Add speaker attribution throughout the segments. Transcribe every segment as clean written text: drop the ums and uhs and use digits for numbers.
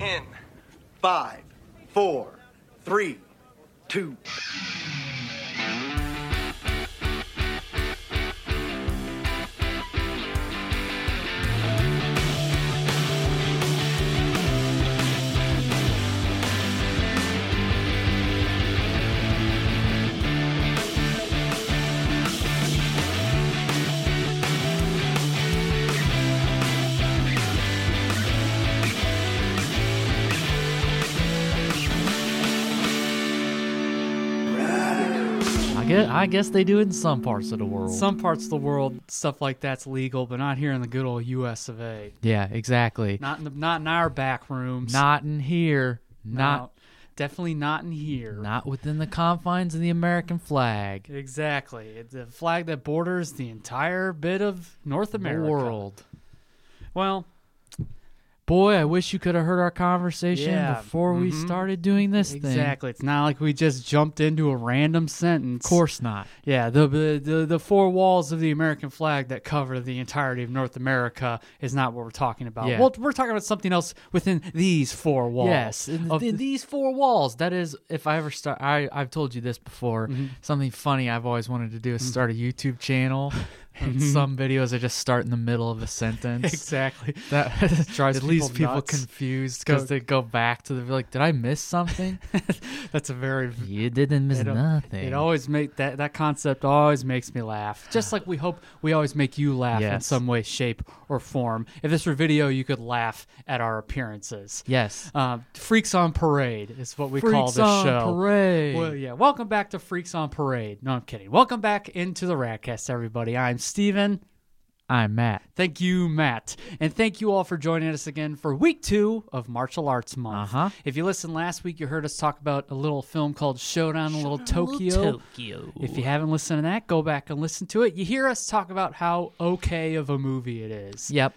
Speaker 1: 10, 5, 4, 3, 2.
Speaker 2: I guess they do it in some parts of the world.
Speaker 3: Some parts of the world, stuff like that's legal, but not here in the good old U.S. of A.
Speaker 2: Yeah, exactly.
Speaker 3: Not in our back rooms.
Speaker 2: Not in here.
Speaker 3: No, definitely not in here.
Speaker 2: Not within the confines of the American flag.
Speaker 3: Exactly. It's a flag that borders the entire bit of North America.
Speaker 2: The world.
Speaker 3: Well,
Speaker 2: boy, I wish you could have heard our conversation before we started doing this thing.
Speaker 3: Exactly. It's not like we just jumped into a random sentence.
Speaker 2: Of course not.
Speaker 3: Yeah, the four walls of the American flag that cover the entirety of North America is not what we're talking about.
Speaker 2: Yeah.
Speaker 3: Well, we're talking about something else within these four walls.
Speaker 2: Yes, in these four walls. That is, if I ever start, I've told you this before, something funny I've always wanted to do is start a YouTube channel. And some videos I just start in the middle of a sentence.
Speaker 3: Exactly.
Speaker 2: That
Speaker 3: drives
Speaker 2: it leaves people
Speaker 3: nuts.
Speaker 2: confused because they go back to like, did I miss something?
Speaker 3: That's a very...
Speaker 2: You didn't miss nothing.
Speaker 3: It always that concept always makes me laugh. Just like we hope we always make you laugh in some way, shape, or form. If this were video, you could laugh at our appearances.
Speaker 2: Yes.
Speaker 3: Freaks on Parade is what we
Speaker 2: Freaks
Speaker 3: call this
Speaker 2: on
Speaker 3: show.
Speaker 2: Parade.
Speaker 3: Well, yeah. Welcome back to Freaks on Parade. No, I'm kidding. Welcome back into the Radcast, everybody. I'm Steven.
Speaker 2: I'm Matt.
Speaker 3: Thank you, Matt. And thank you all for joining us again for week 2 of Martial Arts Month. If you listened last week, you heard us talk about a little film called Showdown in Little Tokyo. If you haven't listened to that, go back and listen to it. You hear us talk about how okay of a movie it is.
Speaker 2: Yep.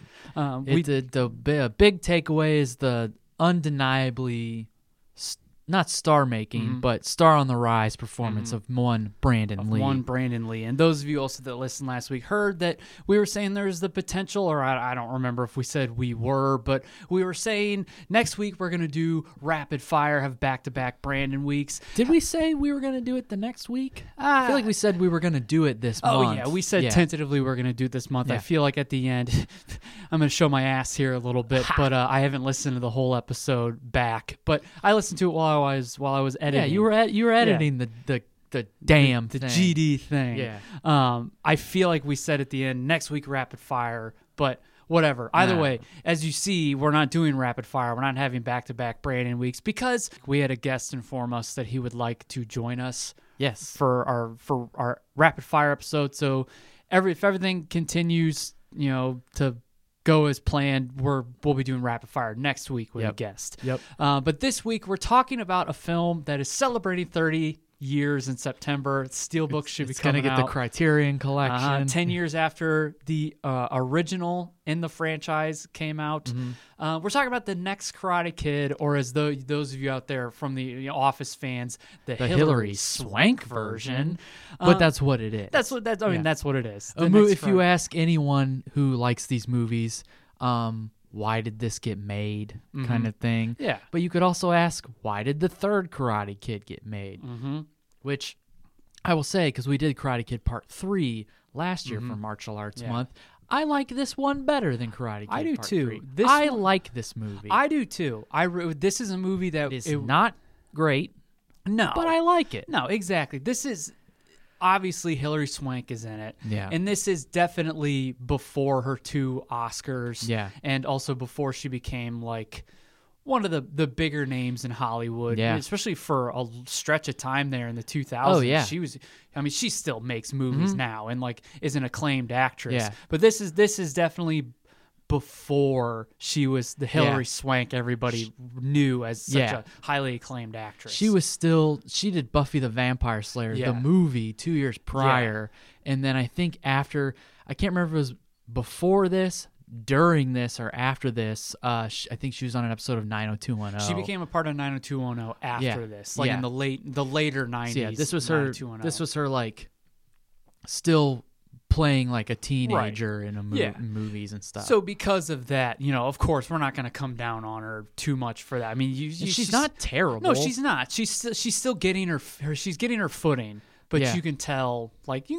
Speaker 2: The big takeaway is the undeniably not star-making, but star-on-the-rise performance of one Brandon Lee.
Speaker 3: One Brandon Lee. And those of you also that listened last week heard that we were saying there's the potential, or I don't remember if we said we were, but we were saying next week we're going to do Rapid Fire, have back-to-back Brandon weeks.
Speaker 2: Did we say we were going to do it the next week? I feel like we said we were going to do it this month.
Speaker 3: Oh, yeah. We said tentatively we're going to do it this month.
Speaker 2: Yeah.
Speaker 3: I feel like at the end, I'm going to show my ass here a little bit, but I haven't listened to the whole episode back. But I listened to it while I was editing.
Speaker 2: Yeah, you were editing the damn
Speaker 3: the
Speaker 2: thing.
Speaker 3: GD thing.
Speaker 2: Yeah.
Speaker 3: I feel like we said at the end next week Rapid Fire, but whatever. Either way, as you see, we're not doing Rapid Fire. We're not having back-to-back Brandon weeks because we had a guest inform us that he would like to join us.
Speaker 2: Yes.
Speaker 3: For our Rapid Fire episode. So if everything continues, to go as planned, we'll be doing Rapid Fire next week with a guest.
Speaker 2: Yep.
Speaker 3: But this week we're talking about a film that is celebrating 30 years in September. Steelbook should be coming out.
Speaker 2: It's going to get the Criterion Collection.
Speaker 3: 10 years after the original in the franchise came out. We're talking about the next Karate Kid, or as those of you out there from the Office fans, the Hilary Swank version.
Speaker 2: But that's what it is.
Speaker 3: That's what it is.
Speaker 2: If you ask anyone who likes these movies, why did this get made, kind of thing.
Speaker 3: Yeah.
Speaker 2: But you could also ask, why did the third Karate Kid get made? Which I will say, because we did Karate Kid Part 3 last year for Martial Arts Month, I like this one better than Karate Kid
Speaker 3: I do
Speaker 2: Part
Speaker 3: too.
Speaker 2: 3. I like this movie.
Speaker 3: I do too. This is a movie that
Speaker 2: is not great,
Speaker 3: no,
Speaker 2: but I like it.
Speaker 3: No, exactly. This is... Obviously, Hilary Swank is in it.
Speaker 2: Yeah.
Speaker 3: And this is definitely before her 2 Oscars.
Speaker 2: Yeah.
Speaker 3: And also before she became, like, one of the bigger names in Hollywood.
Speaker 2: Yeah.
Speaker 3: Especially for a stretch of time there in the 2000s.
Speaker 2: Oh, yeah.
Speaker 3: She still makes movies now and, like, is an acclaimed actress.
Speaker 2: Yeah.
Speaker 3: But this is definitely before she was the Hilary Swank everybody knew as such a highly acclaimed actress.
Speaker 2: She did Buffy the Vampire Slayer, the movie, 2 years prior. And then I think after, I can't remember if it was before this, during this, or after this, I think she was on an episode of 90210.
Speaker 3: She became a part of 90210 after this, like in the later 90s.
Speaker 2: So this was her like still playing like a teenager in movies and stuff.
Speaker 3: So because of that, of course, we're not going to come down on her too much for that. I mean,
Speaker 2: she's not terrible.
Speaker 3: No, she's not. She's still getting her footing, but you can tell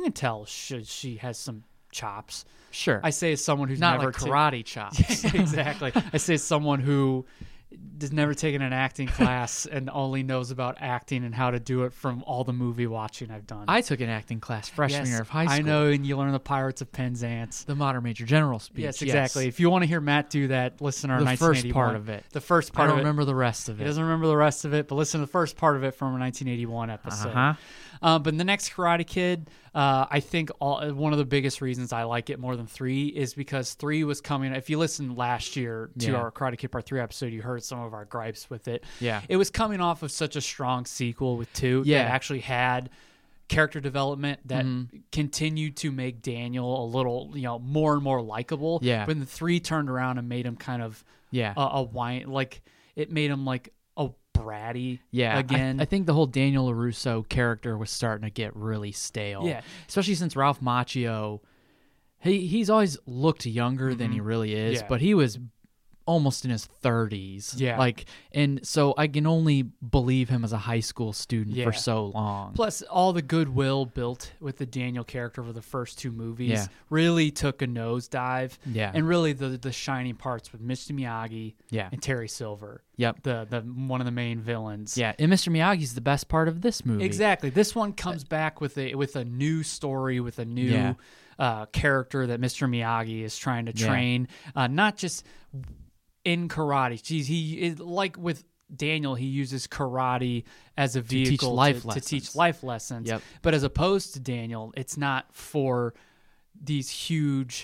Speaker 3: she has some chops.
Speaker 2: Sure.
Speaker 3: I say as someone who's
Speaker 2: not
Speaker 3: never
Speaker 2: like karate chops.
Speaker 3: Exactly. I say as someone who has never taken an acting class and only knows about acting and how to do it from all the movie watching I've done.
Speaker 2: I took an acting class freshman year of high school.
Speaker 3: I know, and you learn the Pirates of Penzance.
Speaker 2: The Modern Major General speech.
Speaker 3: Yes, exactly. If you want to hear Matt do that, listen to our 1981.
Speaker 2: The first part of it.
Speaker 3: The first part of it.
Speaker 2: I don't remember the rest of it.
Speaker 3: He doesn't remember the rest of it, but listen to the first part of it from our 1981 episode. But the next Karate Kid, I think one of the biggest reasons I like it more than 3 is because 3 was coming. If you listened last year to our Karate Kid Part 3 episode, you heard some of our gripes with it.
Speaker 2: Yeah.
Speaker 3: It was coming off of such a strong sequel with 2 that actually had character development that continued to make Daniel a little, more and more likable.
Speaker 2: Yeah.
Speaker 3: When the 3 turned around and made him kind of a whine, like it made him like a bratty again.
Speaker 2: I think the whole Daniel LaRusso character was starting to get really stale.
Speaker 3: Yeah.
Speaker 2: Especially since Ralph Macchio, he's always looked younger than he really is, but he was almost in his 30s.
Speaker 3: Yeah.
Speaker 2: And so I can only believe him as a high school student for so long.
Speaker 3: Plus, all the goodwill built with the Daniel character for the first 2 movies really took a nosedive.
Speaker 2: Yeah.
Speaker 3: And really the shining parts with Mr. Miyagi and Terry Silver.
Speaker 2: Yep.
Speaker 3: The one of the main villains.
Speaker 2: Yeah. And Mr. Miyagi's the best part of this movie.
Speaker 3: Exactly. This one comes back with a new story, with a new character that Mr. Miyagi is trying to train. Not just in karate. He is like with Daniel, he uses karate as a vehicle to teach life lessons.
Speaker 2: Yep.
Speaker 3: But as opposed to Daniel, it's not for these huge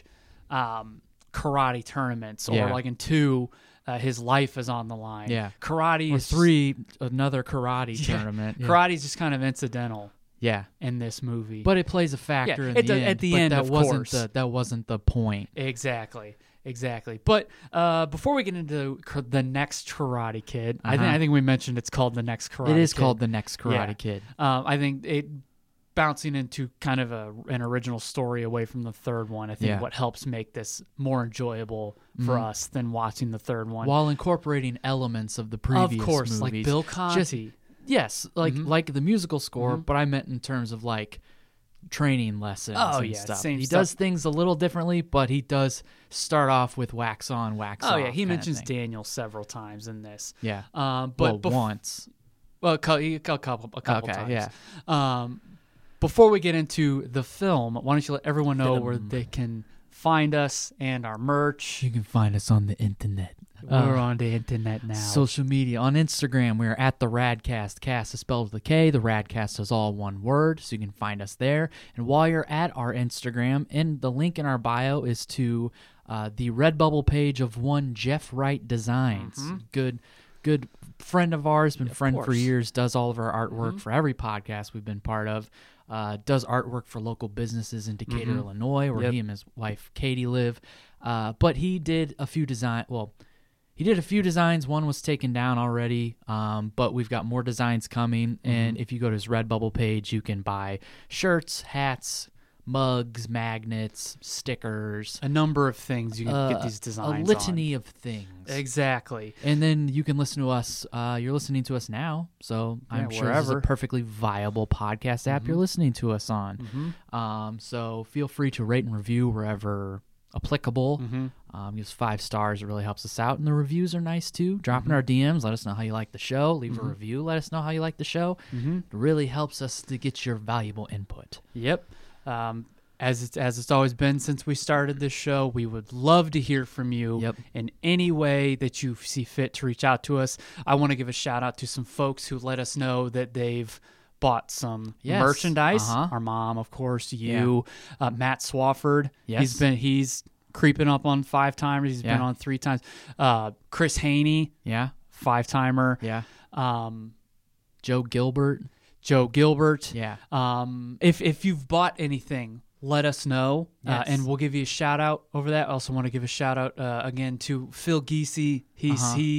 Speaker 3: karate tournaments or like in 2, his life is on the line.
Speaker 2: Yeah.
Speaker 3: Karate
Speaker 2: or
Speaker 3: is
Speaker 2: 3, another karate tournament.
Speaker 3: Karate is just kind of incidental.
Speaker 2: Yeah.
Speaker 3: In this movie.
Speaker 2: But it plays a factor in the end.
Speaker 3: At the end,
Speaker 2: that
Speaker 3: of
Speaker 2: wasn't
Speaker 3: course.
Speaker 2: That wasn't the point.
Speaker 3: Exactly. But before we get into the next Karate Kid, I think we mentioned it's called The Next Karate Kid.
Speaker 2: It is called The Next Karate Kid.
Speaker 3: I think it bouncing into kind of an original story away from the third one. I think what helps make this more enjoyable for us than watching the third one.
Speaker 2: While incorporating elements of the previous movies.
Speaker 3: Of course, like Bill Conti.
Speaker 2: Yes, like the musical score, but I meant in terms of like training lessons and stuff.
Speaker 3: Same
Speaker 2: he
Speaker 3: stuff.
Speaker 2: does things a little differently, but he does start off with wax on, wax off.
Speaker 3: Oh yeah, he mentions Daniel several times in this.
Speaker 2: Yeah,
Speaker 3: but
Speaker 2: once.
Speaker 3: Well, a couple times.
Speaker 2: Yeah.
Speaker 3: Before we get into the film, why don't you let everyone know where they can find us and our merch?
Speaker 2: You can find us on the internet.
Speaker 3: We're on the internet now.
Speaker 2: Social media. On Instagram, we're at the Radcast. Cast is spelled with a K. The Radcast is all one word, so you can find us there. And while you're at our Instagram, and the link in our bio is to the Redbubble page of one Jeff Wright Designs. Good friend of ours, been friend for years, does all of our artwork for every podcast we've been part of. Does artwork for local businesses in Decatur, Illinois, where he and his wife Katie live. But he did a few he did a few designs. One was taken down already, but we've got more designs coming. And if you go to his Redbubble page, you can buy shirts, hats, mugs, magnets, stickers.
Speaker 3: A number of things you can get these designs
Speaker 2: A litany of things.
Speaker 3: Exactly.
Speaker 2: And then you can listen to us. You're listening to us now, so I'm sure this is a perfectly viable podcast app you're listening to us on. So feel free to rate and review wherever applicable. Give us 5 stars. It really helps us out. And the reviews are nice too. Drop in our DMs. Let us know how you like the show. Leave a review. Let us know how you like the show. It really helps us to get your valuable input.
Speaker 3: Yep. As it's always been since we started this show, we would love to hear from you in any way that you see fit to reach out to us. I want to give a shout out to some folks who let us know that they've bought some merchandise. Our mom, of course, you, Matt Swafford. He's creeping up on 5 timers. He's been on 3 times. Chris Haney, 5-timer. Joe Gilbert. If you've bought anything, let us know, and we'll give you a shout out over that. I also want to give a shout out again to Phil Giese. He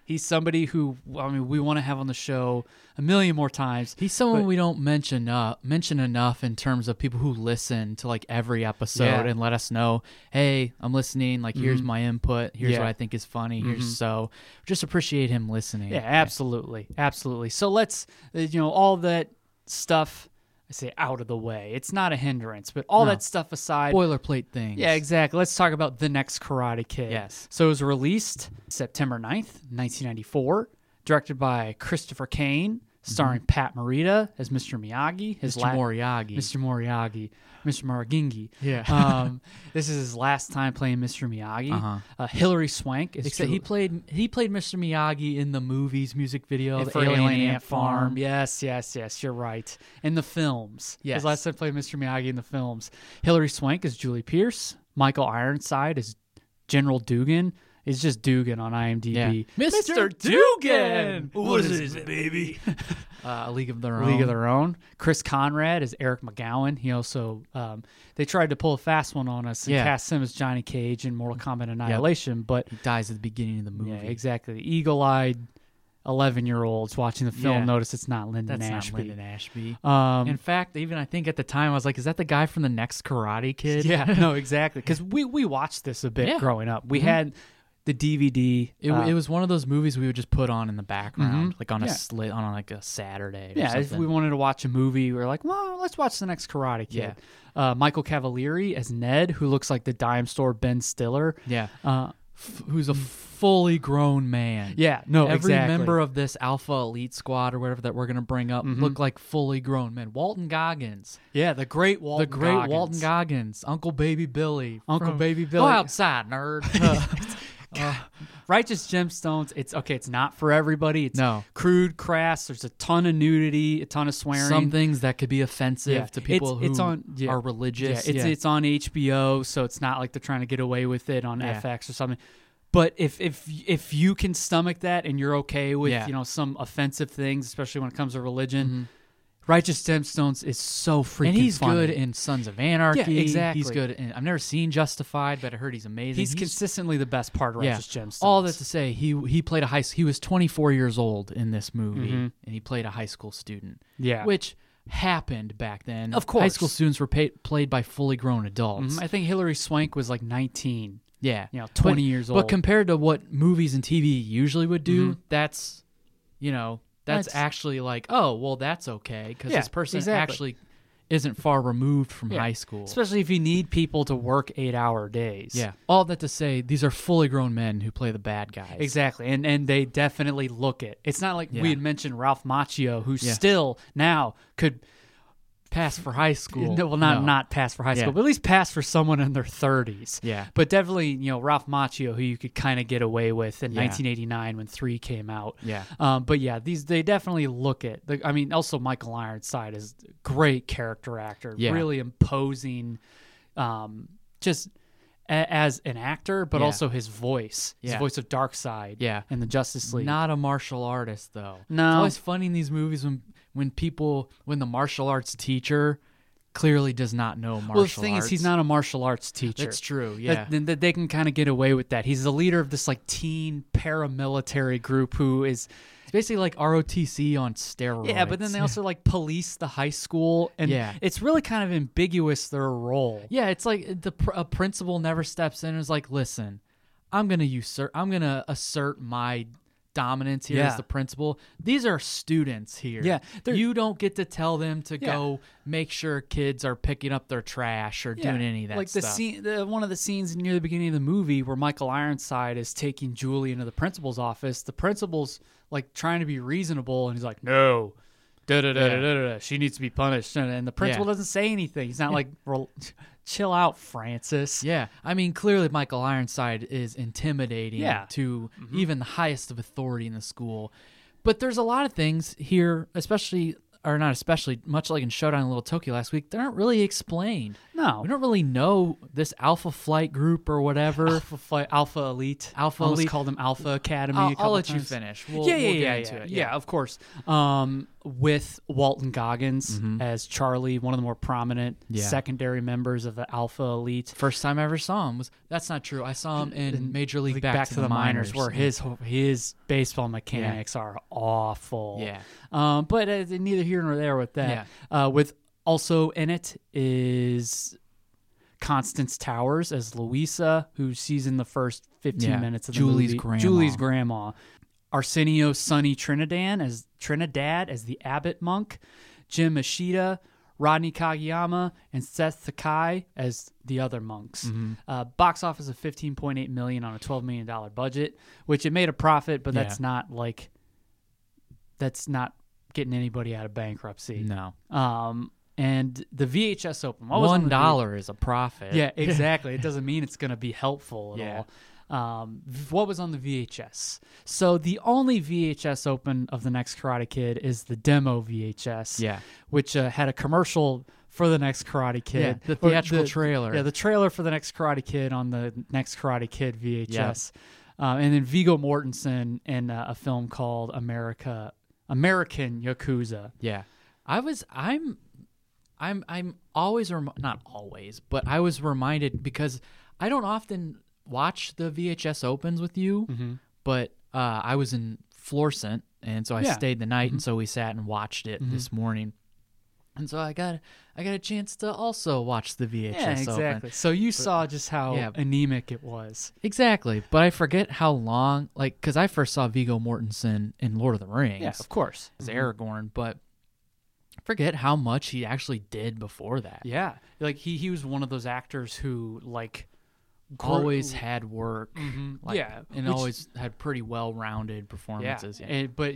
Speaker 3: He's somebody who, I mean, we want to have on the show a million more times.
Speaker 2: He's someone we don't mention enough in terms of people who listen to like every episode and let us know, hey, I'm listening. Like, here's my input. Here's what I think is funny. So just appreciate him listening.
Speaker 3: Yeah, absolutely. Absolutely. So let's, all that stuff, I say out of the way. It's not a hindrance, but all that stuff aside.
Speaker 2: Boilerplate things.
Speaker 3: Yeah, exactly. Let's talk about The Next Karate Kid.
Speaker 2: Yes.
Speaker 3: So it was released September 9th, 1994, directed by Christopher Kane, starring Pat Morita as Mr. Miyagi.
Speaker 2: Mr. Moriarty.
Speaker 3: Mr. Maragingi.
Speaker 2: Yeah.
Speaker 3: This is his last time playing Mr. Miyagi. Hilary Swank is
Speaker 2: he played Mr. Miyagi in the movie's music video
Speaker 3: for Alien Ant Farm. Yes, you're right. In the films.
Speaker 2: Yes.
Speaker 3: His last time played Mr. Miyagi in the films. Hilary Swank is Julie Pierce. Michael Ironside is General Dugan. It's just Dugan on IMDb.
Speaker 2: Yeah.
Speaker 3: Mr. Dugan!
Speaker 1: What is it, baby?
Speaker 2: A League of Their Own.
Speaker 3: Chris Conrad is Eric McGowan. He also, they tried to pull a fast one on us and cast him as Johnny Cage in Mortal Kombat Annihilation, but
Speaker 2: he dies at the beginning of the movie.
Speaker 3: Yeah, exactly. Eagle-eyed 11-year-olds watching the film notice it's not Lyndon Ashby.
Speaker 2: That's not Lyndon Ashby. In fact, even I think at the time I was like, is that the guy from The Next Karate Kid?
Speaker 3: Yeah, no, exactly. Because we watched this a bit growing up. We had the DVD.
Speaker 2: It was one of those movies we would just put on in the background, like on on like a Saturday. Or something.
Speaker 3: If we wanted to watch a movie, we were like, well, let's watch The Next Karate Kid. Yeah. Michael Cavalieri as Ned, who looks like the dime store Ben Stiller.
Speaker 2: Yeah. Who's a fully grown man.
Speaker 3: Yeah, no,
Speaker 2: Every
Speaker 3: exactly.
Speaker 2: member of this Alpha Elite Squad or whatever that we're going to bring up look like fully grown men. Walton Goggins.
Speaker 3: Yeah, the great Walton
Speaker 2: Goggins. Uncle Baby Billy.
Speaker 3: Baby
Speaker 2: Go outside, nerd.
Speaker 3: Righteous Gemstones, it's not for everybody. It's crude, crass. There's a ton of nudity, a ton of swearing.
Speaker 2: Some things that could be offensive to people who are religious.
Speaker 3: It's on HBO, so it's not like they're trying to get away with it on FX or something. But if you can stomach that and you're okay with some offensive things, especially when it comes to religion, Righteous Gemstones is so freaking funny.
Speaker 2: And he's good in Sons of Anarchy.
Speaker 3: Yeah, exactly.
Speaker 2: He's good in, I've never seen Justified, but I heard he's amazing.
Speaker 3: He's consistently the best part of Righteous Gemstones.
Speaker 2: All that to say, he played he was 24 years old in this movie, and he played a high school student.
Speaker 3: Yeah.
Speaker 2: Which happened back then.
Speaker 3: Of course.
Speaker 2: High school students were played by fully grown adults.
Speaker 3: I think Hilary Swank was like 19.
Speaker 2: Yeah.
Speaker 3: 20 years old.
Speaker 2: But compared to what movies and TV usually would do, that's actually like, oh, well, that's okay, because this person actually isn't far removed from high school.
Speaker 3: Especially if you need people to work 8-hour days.
Speaker 2: Yeah. All that to say, these are fully grown men who play the bad guys.
Speaker 3: Exactly. And they definitely look it. It's not like we had mentioned Ralph Macchio, who still now could
Speaker 2: pass for high school.
Speaker 3: Well, not pass for high school, but at least pass for someone in their 30s.
Speaker 2: Yeah.
Speaker 3: But definitely, Ralph Macchio, who you could kind of get away with in 1989 when 3 came out.
Speaker 2: Yeah.
Speaker 3: But yeah, they definitely look it. Also Michael Ironside is a great character actor, really imposing, just as an actor, but also his voice, voice of Darkseid, in the Justice League.
Speaker 2: Not a martial artist though.
Speaker 3: No.
Speaker 2: It's always funny in these movies when the martial arts teacher clearly does not know martial arts.
Speaker 3: Well, the thing is, he's not a martial arts teacher.
Speaker 2: That's true, yeah.
Speaker 3: That they can kind of get away with that. He's the leader of this like teen paramilitary group who is...
Speaker 2: It's basically like ROTC on steroids.
Speaker 3: Yeah, but then they also like police the high school, and it's really kind of ambiguous, their role.
Speaker 2: Yeah, it's like a principal never steps in and is like, listen, I'm going to assert my dominance here as the principal. These are students here.
Speaker 3: Yeah,
Speaker 2: you don't get to tell them to go make sure kids are picking up their trash or doing any of that
Speaker 3: like
Speaker 2: stuff.
Speaker 3: The scene, one of the scenes near the beginning of the movie where Michael Ironside is taking Julie into the principal's office. The principal's like trying to be reasonable, and he's like, "No, she needs to be punished." And the principal doesn't say anything. He's not like, "Chill out, Francis."
Speaker 2: Yeah, I mean, clearly Michael Ironside is intimidating to even the highest of authority in the school. But there's a lot of things here, much like in Showdown in Little Tokyo last week, they aren't really explained.
Speaker 3: No.
Speaker 2: We don't really know this Alpha Flight group or whatever.
Speaker 3: Alpha Elite. I almost called them Alpha Academy.
Speaker 2: I'll let you finish. We'll get into it.
Speaker 3: Yeah, of course. with Walton Goggins as Charlie, one of the more prominent secondary members of the Alpha Elite.
Speaker 2: First time I ever saw him was that's not true. I saw him in Major League Back to the Minors,
Speaker 3: where his baseball mechanics are awful.
Speaker 2: Yeah,
Speaker 3: but neither here nor there with that. Yeah. With also in it is Constance Towers as Louisa, who sees in the first 15 minutes of the
Speaker 2: Julie's
Speaker 3: movie.
Speaker 2: grandma.
Speaker 3: Julie's grandma. Arsenio Sonny Trinidad as the Abbot monk, Jim Ishida, Rodney Kageyama, and Seth Sakai as the other monks. Box office of $15.8 million on a $12 million budget, which it made a profit, but that's not getting anybody out of bankruptcy.
Speaker 2: No.
Speaker 3: And the VHS Open.
Speaker 2: $1 is a profit.
Speaker 3: Yeah, exactly. It doesn't mean it's going to be helpful at all. What was on the VHS? So the only VHS Open of The Next Karate Kid is the demo VHS, which had a commercial for The Next Karate Kid.
Speaker 2: The theatrical trailer.
Speaker 3: Yeah, the trailer for The Next Karate Kid on the Next Karate Kid VHS. And then Viggo Mortensen in a film called American Yakuza.
Speaker 2: Yeah. I'm always, not always, but I was reminded because I don't often watch the VHS Opens with you, but I was in Florissant, and so I stayed the night, and so we sat and watched it this morning. And so I got a chance to also watch the VHS Open.
Speaker 3: So you saw just how anemic it was.
Speaker 2: Exactly. But I forget how long, because I first saw Viggo Mortensen in Lord of the Rings.
Speaker 3: Yeah, of course.
Speaker 2: As Aragorn, but I forget how much he actually did before that.
Speaker 3: Yeah. He was one of those actors who,
Speaker 2: always had work, and always had pretty well-rounded performances.
Speaker 3: But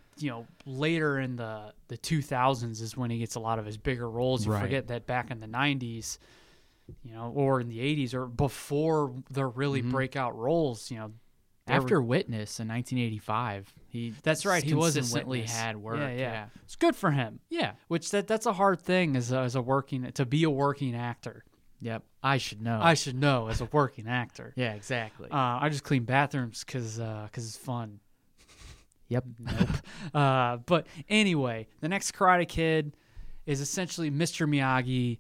Speaker 3: later in the 2000s is when he gets a lot of his bigger roles. You forget that back in the 90s, or in the 80s, or before their really breakout roles,
Speaker 2: after Witness in 1985, he consistently had work.
Speaker 3: Yeah. It's good for him.
Speaker 2: Yeah,
Speaker 3: which that's a hard thing to be a working actor.
Speaker 2: Yep, I should know
Speaker 3: as a working actor.
Speaker 2: Yeah, exactly.
Speaker 3: I just clean bathrooms because it's fun.
Speaker 2: Yep.
Speaker 3: Nope. But anyway, the Next Karate Kid is essentially Mr. Miyagi.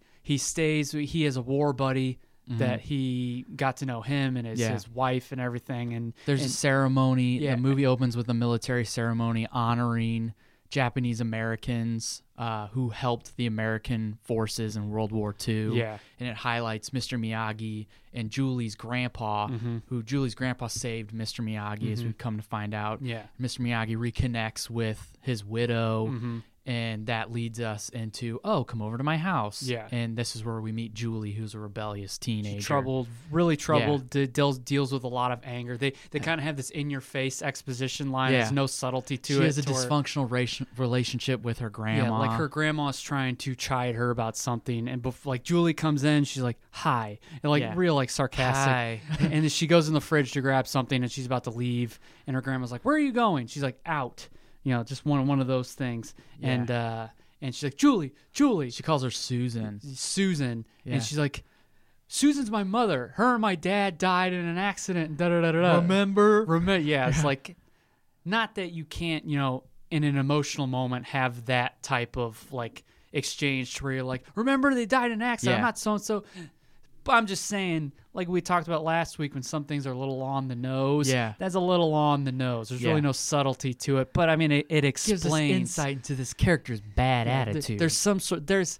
Speaker 3: He has a war buddy that he got to know him and his wife and everything. And
Speaker 2: there's a ceremony. Yeah. The movie opens with a military ceremony honoring Japanese Americans who helped the American forces in World War II.
Speaker 3: Yeah.
Speaker 2: And it highlights Mr. Miyagi and Julie's grandpa, who Julie's grandpa saved Mr. Miyagi, as we've come to find out.
Speaker 3: Yeah.
Speaker 2: Mr. Miyagi reconnects with his widow, and that leads us into, come over to my house.
Speaker 3: Yeah.
Speaker 2: And this is where we meet Julie, who's a rebellious teenager.
Speaker 3: Really troubled, deals with a lot of anger. They kind of have this in-your-face exposition line. There's no subtlety to it.
Speaker 2: She has a dysfunctional relationship with her grandma.
Speaker 3: Yeah, her grandma's trying to chide her about something, and Julie comes in, she's like, hi, and real sarcastic.
Speaker 2: Hi.
Speaker 3: And then she goes in the fridge to grab something, and she's about to leave, and her grandma's like, where are you going? She's like, out. Just one of those things. Yeah. And she's like, Julie. She calls her Susan. Yeah. And she's like, Susan's my mother. Her and my dad died in an accident. Da-da-da-da-da.
Speaker 2: Remember?
Speaker 3: Yeah, it's not that you can't, in an emotional moment have that type of exchange where you're like, remember they died in an accident. I'm not so-and-so. But I'm just saying, like we talked about last week, when some things are a little on the nose, that's a little on the nose. There's really no subtlety to it. But I mean, it explains
Speaker 2: gives us insight into this character's bad attitude.
Speaker 3: There's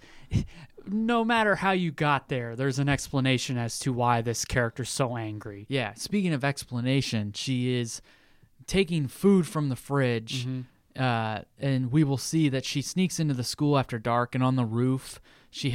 Speaker 3: no matter how you got there, there's an explanation as to why this character's so angry.
Speaker 2: Yeah. Speaking of explanation, she is taking food from the fridge, and we will see that she sneaks into the school after dark, and on the roof she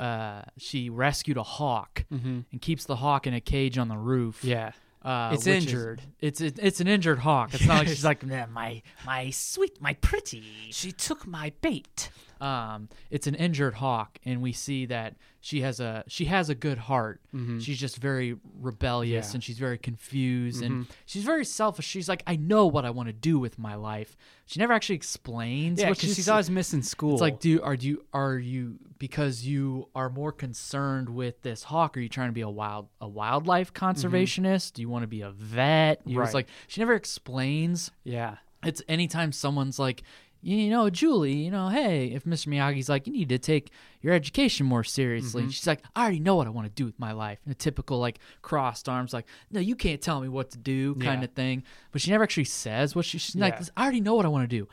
Speaker 2: rescued a hawk and keeps the hawk in a cage on the roof.
Speaker 3: Yeah. It's injured.
Speaker 2: It's an injured hawk. It's not like she's like,
Speaker 3: my sweet, my pretty. She took my bait.
Speaker 2: It's an injured hawk, and we see that she has a good heart. She's just very rebellious, and she's very confused, and she's very selfish. She's like, I know what I want to do with my life. She never actually explains.
Speaker 3: Yeah, because she's always missing school.
Speaker 2: It's like, are you because you are more concerned with this hawk? Are you trying to be a wildlife conservationist? Do you want to be a vet? It's like she never explains.
Speaker 3: Yeah,
Speaker 2: it's anytime someone's like, Julie, hey, if Mr. Miyagi's like, you need to take your education more seriously. And she's like, I already know what I want to do with my life. And a typical, like, crossed arms, like, no, you can't tell me what to do kind of thing. But she never actually says what she's like, I already know what I want to do.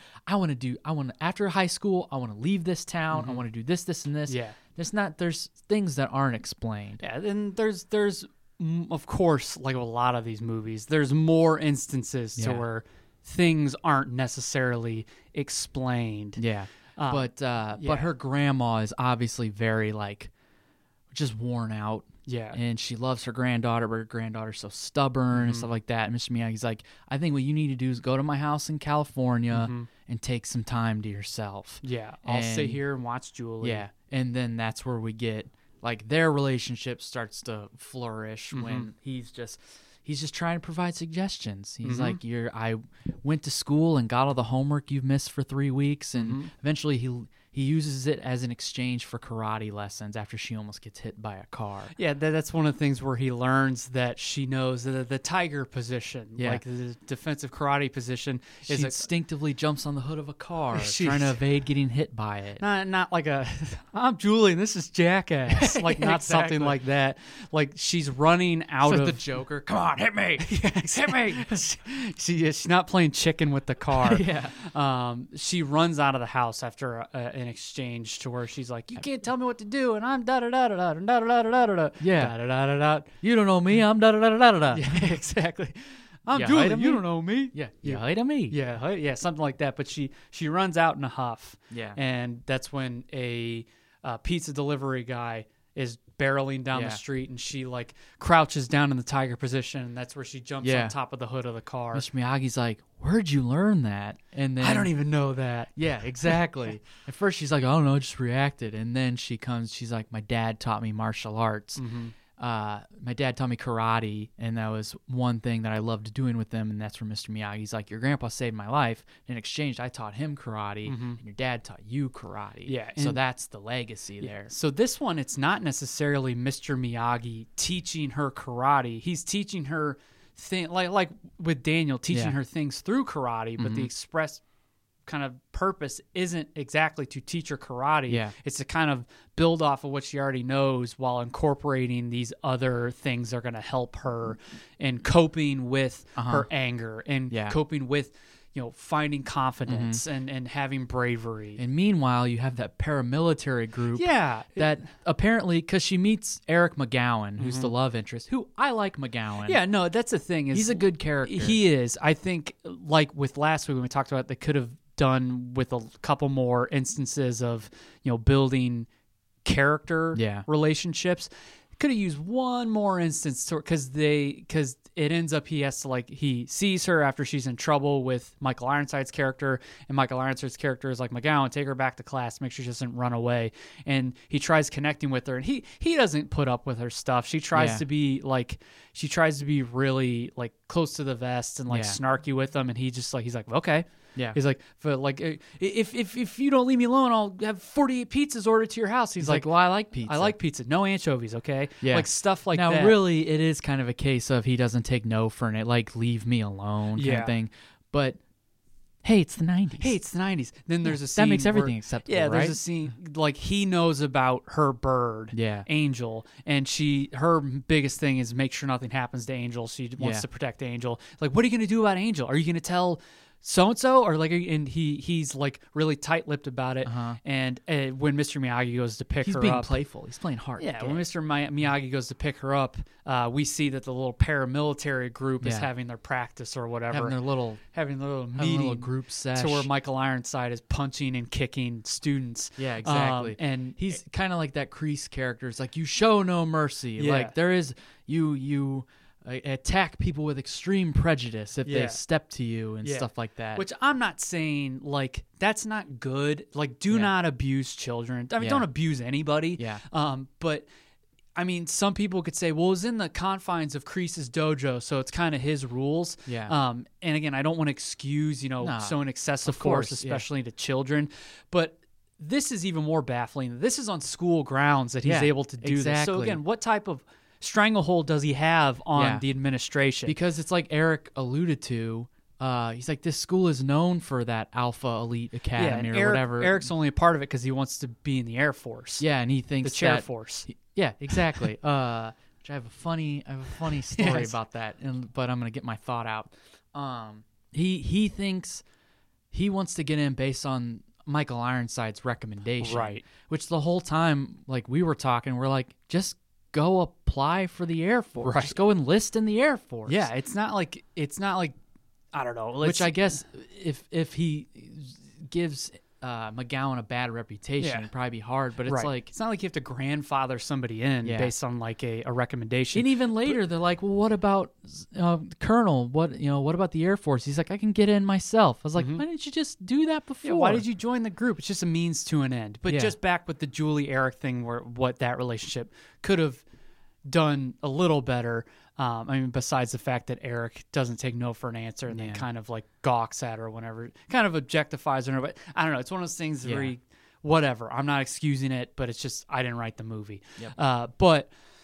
Speaker 2: After high school, I want to leave this town. I want to do this, this, and this.
Speaker 3: Yeah.
Speaker 2: There's things that aren't explained.
Speaker 3: Yeah, and there's of course, like a lot of these movies, there's more instances to where things aren't necessarily explained.
Speaker 2: Yeah. But her grandma is obviously very, like, just worn out.
Speaker 3: Yeah.
Speaker 2: And she loves her granddaughter, but her granddaughter's so stubborn and stuff like that. And Mr. Miyagi's like, I think what you need to do is go to my house in California and take some time to yourself.
Speaker 3: Yeah. I'll sit here and watch Julie.
Speaker 2: Yeah. And then that's where we get, like, their relationship starts to flourish when he's just trying to provide suggestions. He's like, I went to school and got all the homework you've missed for 3 weeks, and eventually he uses it as an exchange for karate lessons after she almost gets hit by a car.
Speaker 3: Yeah, that's one of the things where he learns that she knows the tiger position, like the defensive karate position.
Speaker 2: She instinctively jumps on the hood of a car trying to evade getting hit by it.
Speaker 3: Not like I'm Julie and this is Jackass. Like, not something like that. Like, she's running out of...
Speaker 2: the Joker. Come on, hit me. Hit me.
Speaker 3: She's not playing chicken with the car. She runs out of the house after an exchange to where she's like, you can't tell me what to do, and I'm da-da-da-da-da, da-da-da-da-da-da.
Speaker 2: Yeah.
Speaker 3: Da-da-da-da-da.
Speaker 2: You don't know me, I'm da-da-da-da-da.
Speaker 3: Yeah, exactly. I'm Julie, you don't know me.
Speaker 2: Yeah. You hate me.
Speaker 3: Yeah, something like that. But she runs out in a huff.
Speaker 2: Yeah.
Speaker 3: And that's when a pizza delivery guy is barreling down the street, and she, like, crouches down in the tiger position, and that's where she jumps on top of the hood of the car.
Speaker 2: Mr. Miyagi's like, where'd you learn that? And then
Speaker 3: I don't even know that.
Speaker 2: Yeah, exactly. At first she's like, I don't know, I just reacted. And then she's like, my dad taught me martial arts. My dad taught me karate, and that was one thing that I loved doing with them. And that's where Mr. Miyagi's like, your grandpa saved my life. In exchange, I taught him karate, and your dad taught you karate.
Speaker 3: Yeah.
Speaker 2: So that's the legacy there.
Speaker 3: So this one, it's not necessarily Mr. Miyagi teaching her karate. He's teaching her like with Daniel, teaching her things through karate, but the express kind of purpose isn't exactly to teach her karate.
Speaker 2: Yeah.
Speaker 3: It's to kind of build off of what she already knows while incorporating these other things that are going to help her in coping with her anger and coping with, finding confidence and having bravery.
Speaker 2: And meanwhile, you have that paramilitary group that apparently, because she meets Eric McGowan, who's the love interest, who I like McGowan.
Speaker 3: Yeah, no, that's the thing.
Speaker 2: He's a good character.
Speaker 3: He is. I think, like with last week when we talked about, they could have done with a couple more instances of, building character relationships. Could have used one more instance because it ends up he sees her after she's in trouble with Michael Ironside's character, and Michael Ironside's character is like, McGowan, take her back to class, make sure she doesn't run away. And he tries connecting with her, and he doesn't put up with her stuff. She tries to be really, like, close to the vest and, like, snarky with him, and he's like, okay.
Speaker 2: Yeah.
Speaker 3: He's like, if you don't leave me alone, I'll have 48 pizzas ordered to your house. He's like,
Speaker 2: well, I like pizza.
Speaker 3: I like pizza. No anchovies, okay?
Speaker 2: Yeah.
Speaker 3: Like, stuff like
Speaker 2: that.
Speaker 3: Now,
Speaker 2: really, it is kind of a case of he doesn't take no for it, like, leave me alone kind of thing. But, hey, it's the 90s.
Speaker 3: Then there's a scene
Speaker 2: that makes everything acceptable,
Speaker 3: right?
Speaker 2: There's
Speaker 3: a scene, like, he knows about her bird, Angel, and her biggest thing is make sure nothing happens to Angel. She wants to protect Angel. Like, what are you going to do about Angel? Are you going to tell so-and-so, or like, and he's like really tight-lipped about it. And when Mr. Miyagi goes to pick her up,
Speaker 2: he's being playful. He's playing hard.
Speaker 3: Yeah, when Mr. Miyagi goes to pick her up, we see that the little paramilitary group is having their practice or whatever,
Speaker 2: having their little
Speaker 3: meeting,
Speaker 2: little group sesh,
Speaker 3: to where Michael Ironside is punching and kicking students.
Speaker 2: Yeah, exactly.
Speaker 3: And
Speaker 2: he's kind of like that Kreese character. It's like, you show no mercy.
Speaker 3: Yeah.
Speaker 2: Like, there is you attack people with extreme prejudice if they step to you and stuff like that.
Speaker 3: Which I'm not saying, like, that's not good. Like, do not abuse children. I mean, don't abuse anybody.
Speaker 2: Yeah.
Speaker 3: But I mean, some people could say, well, it was in the confines of Kreese's dojo, so it's kind of his rules.
Speaker 2: Yeah.
Speaker 3: And again, I don't want to excuse, showing excessive force, especially to children. But this is even more baffling. This is on school grounds that he's able to do this. So again, what type of stranglehold does he have on the administration?
Speaker 2: Because it's like Eric alluded to, he's like, this school is known for that Alpha Elite Academy or whatever.
Speaker 3: Eric's only a part of it because he wants to be in the Air Force.
Speaker 2: Yeah, and he thinks
Speaker 3: the chair force.
Speaker 2: Yeah, exactly. Which I have a funny story about that, but I'm gonna get my thought out. He thinks he wants to get in based on Michael Ironside's recommendation,
Speaker 3: right?
Speaker 2: Which the whole time, like we were talking, we're like, just go apply for the Air Force.
Speaker 3: Right.
Speaker 2: Just go enlist in the Air Force.
Speaker 3: Yeah, it's not like I don't know.
Speaker 2: Which I guess if he gives McGowan a bad reputation, it'd probably be hard. But it's like
Speaker 3: it's not like you have to grandfather somebody in based on like a recommendation.
Speaker 2: And even later, they're like, "Well, what about Colonel? What about the Air Force?" He's like, "I can get in myself." I was like, "Why didn't you just do that before?
Speaker 3: Yeah, why did you join the group? It's just a means to an end." But just back with the Julie Eric thing, where what that relationship could have done a little better. I mean, besides the fact that Eric doesn't take no for an answer and then kind of like gawks at her or whatever, kind of objectifies her. But I don't know. It's one of those things where whatever. I'm not excusing it, but it's just I didn't write the movie.
Speaker 2: Yep.
Speaker 3: But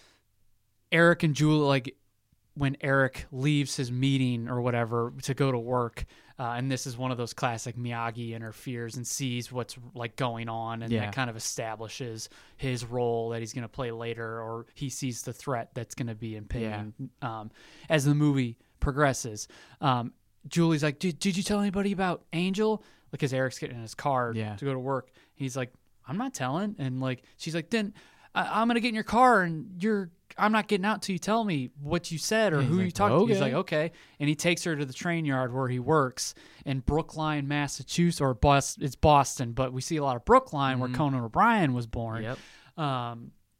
Speaker 3: Eric and Julie, like when Eric leaves his meeting or whatever to go to work, and this is one of those classic Miyagi interferes and sees what's like going on, and that kind of establishes his role that he's going to play later, or he sees the threat that's going to be impending as the movie progresses. Julie's like, did you tell anybody about Angel? Because Eric's getting in his car to go to work. He's like, I'm not telling. And like, she's like, then I'm going to get in your car and I'm not getting out till you tell me what you said or who you talked to. He's like, okay. And he takes her to the train yard where he works in Brookline, Massachusetts, or it's Boston, but we see a lot of Brookline where Conan O'Brien was born.
Speaker 2: Yep.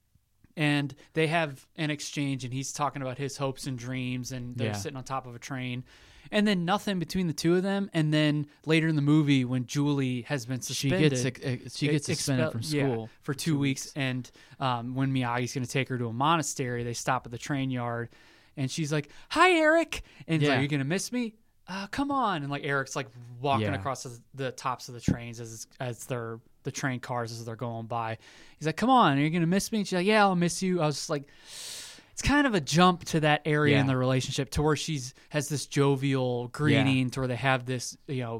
Speaker 3: And they have an exchange, and he's talking about his hopes and dreams, and they're sitting on top of a train. And then nothing between the two of them. And then later in the movie, when Julie has been suspended,
Speaker 2: she gets suspended from school
Speaker 3: for 2 weeks. And when Miyagi's going to take her to a monastery, they stop at the train yard, and she's like, "Hi, Eric," and he's like, "Are you going to miss me? Come on!" And like Eric's like walking across the tops of the trains as the train cars as they're going by. He's like, "Come on, are you going to miss me?" And she's like, "Yeah, I'll miss you." I was just like, it's kind of a jump to that area in the relationship to where has this jovial greeting to where they have this,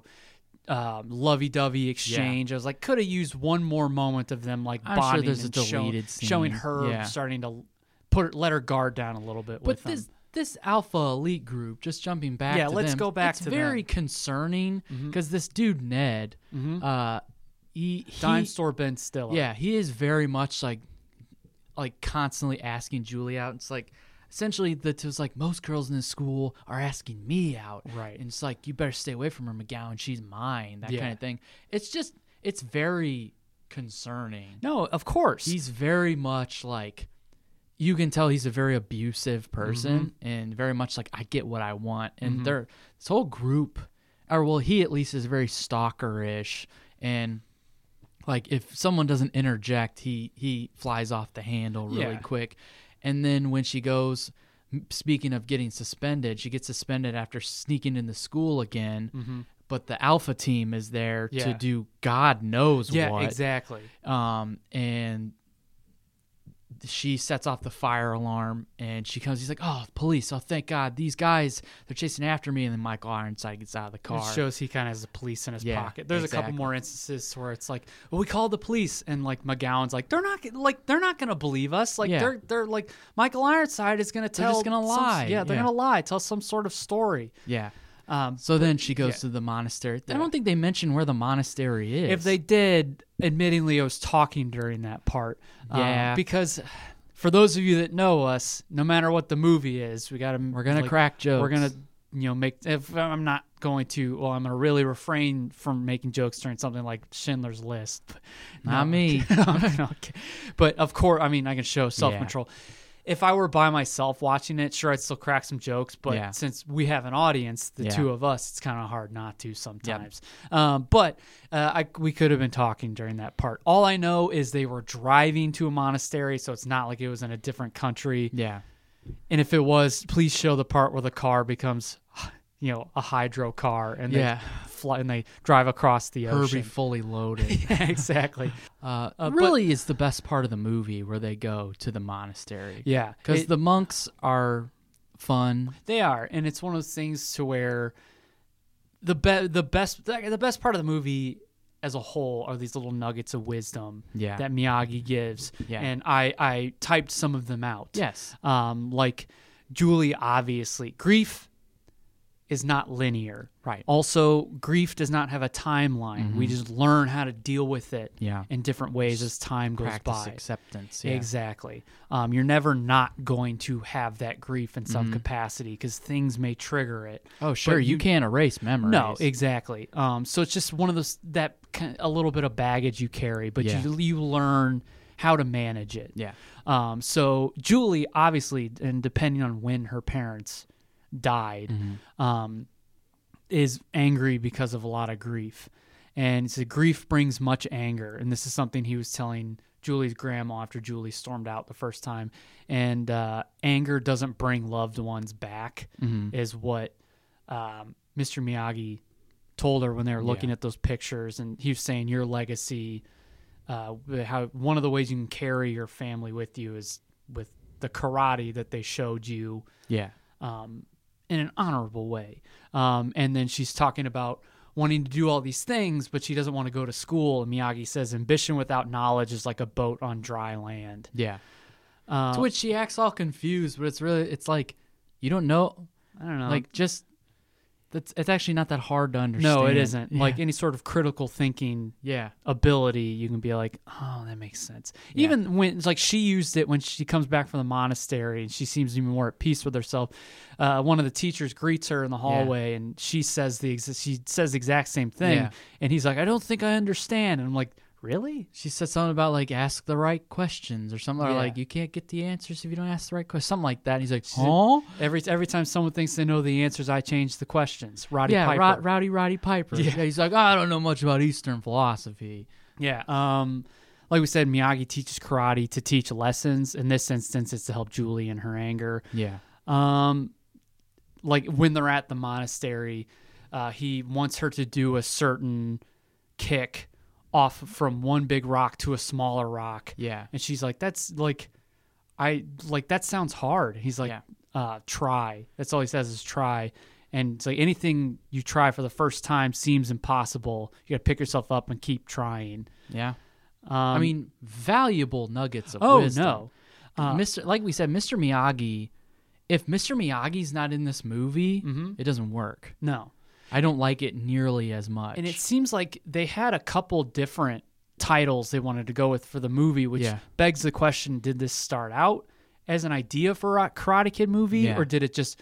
Speaker 3: lovey-dovey exchange. I was like, could have used one more moment of them like bonding and showing her starting to let her guard down a little bit.
Speaker 2: But this Alpha Elite group, just jumping back to
Speaker 3: let's
Speaker 2: them,
Speaker 3: go back to
Speaker 2: them. It's very concerning because this dude, Ned,
Speaker 3: Dime Store Ben Stiller.
Speaker 2: Yeah, he is very much like constantly asking Julie out. It's like essentially it was like most girls in this school are asking me out,
Speaker 3: right?
Speaker 2: And it's like, you better stay away from her, McGowan. She's mine. That kind of thing. It's very concerning.
Speaker 3: No, of course
Speaker 2: he's very much like, you can tell he's a very abusive person and very much like, I get what I want. And this whole group, or well, he at least is very stalker-ish, and like if someone doesn't interject, he flies off the handle really quick. And then when she goes, speaking of getting suspended, she gets suspended after sneaking into school again. But the Alpha team is there to do God knows what.
Speaker 3: Yeah, exactly.
Speaker 2: And she sets off the fire alarm, and she comes. He's like, "Oh, police! Oh, thank God! These guys, they're chasing after me." And then Michael Ironside gets out of the car.
Speaker 3: It shows he kind of has the police in his pocket. There's a couple more instances where it's like, "Well, we called the police," and like McGowan's like, "They're not going to believe us. Like they're like Michael Ironside is going to tell.
Speaker 2: They're just going to lie.
Speaker 3: They're going to lie. Tell some sort of story."
Speaker 2: Yeah. So then she goes to the monastery. I don't think they mention where the monastery is.
Speaker 3: If they did, admitting Leo's talking during that part. Because for those of you that know us, no matter what the movie is, we're gonna
Speaker 2: crack jokes.
Speaker 3: We're gonna make. If I'm not going to, I'm gonna really refrain from making jokes during something like Schindler's List.
Speaker 2: Not me.
Speaker 3: Okay. But of course, I mean, I can show self-control. If I were by myself watching it, sure, I'd still crack some jokes. But since we have an audience, the two of us, it's kind of hard not to sometimes. But we could have been talking during that part. All I know is they were driving to a monastery, so it's not like it was in a different country.
Speaker 2: Yeah.
Speaker 3: And if it was, please show the part where the car becomes, a hydro car, and they fly and they drive across the ocean.
Speaker 2: Herbie fully loaded.
Speaker 3: Yeah, exactly.
Speaker 2: Really is the best part of the movie where they go to the monastery.
Speaker 3: Yeah.
Speaker 2: Because the monks are fun.
Speaker 3: They are. And it's one of those things to where the best part of the movie as a whole are these little nuggets of wisdom that Miyagi gives. Yeah. And I typed some of them out.
Speaker 2: Yes.
Speaker 3: Like Julie, obviously, grief is not linear.
Speaker 2: Right.
Speaker 3: Also, grief does not have a timeline. We just learn how to deal with it in different ways as time goes by.
Speaker 2: Acceptance.
Speaker 3: Yeah. Exactly. You're never not going to have that grief in some capacity because things may trigger it.
Speaker 2: Oh, sure. You can't erase memories.
Speaker 3: No, exactly. So it's just one of those, that a little bit of baggage you carry, but you learn how to manage it.
Speaker 2: Yeah.
Speaker 3: So Julie, obviously, and depending on when her parents died, is angry because of a lot of grief. And so grief brings much anger. And this is something he was telling Julie's grandma after Julie stormed out the first time. And anger doesn't bring loved ones back, is what Mr. Miyagi told her when they were looking at those pictures. And he was saying your legacy, how one of the ways you can carry your family with you is with the karate that they showed you.
Speaker 2: Yeah.
Speaker 3: In an honorable way. And then she's talking about wanting to do all these things, but she doesn't want to go to school. And Miyagi says, ambition without knowledge is like a boat on dry land.
Speaker 2: Yeah. To which she acts all confused, but it's like, you don't know.
Speaker 3: I don't know.
Speaker 2: Like, just, it's actually not that hard to understand.
Speaker 3: No, it isn't. Yeah. Like any sort of critical thinking ability, you can be like, oh, that makes sense. Yeah. Even when it's like she used it when she comes back from the monastery and she seems even more at peace with herself. One of the teachers greets her in the hallway and she says the exact same thing. Yeah. And he's like, I don't think I understand. And I'm like, really?
Speaker 2: She said something about like ask the right questions or something, or like you can't get the answers if you don't ask the right questions, something like that. And he's like, huh?
Speaker 3: Every time someone thinks they know the answers, I change the questions. Roddy Piper.
Speaker 2: Roddy Piper. Yeah. He's like, I don't know much about Eastern philosophy.
Speaker 3: Yeah. Like we said, Miyagi teaches karate to teach lessons. In this instance, it's to help Julie in her anger.
Speaker 2: Yeah.
Speaker 3: Like when they're at the monastery, he wants her to do a certain kick off from one big rock to a smaller rock.
Speaker 2: Yeah.
Speaker 3: And she's like, that sounds hard. He's like, try. That's all he says is try. And it's like anything you try for the first time seems impossible. You got to pick yourself up and keep trying.
Speaker 2: Yeah. I mean, valuable nuggets of wisdom.
Speaker 3: No.
Speaker 2: Like we said, Mr. Miyagi, if Mr. Miyagi's not in this movie, it doesn't work.
Speaker 3: No.
Speaker 2: I don't like it nearly as much.
Speaker 3: And it seems like they had a couple different titles they wanted to go with for the movie, which begs the question, did this start out as an idea for a Karate Kid movie, or did it just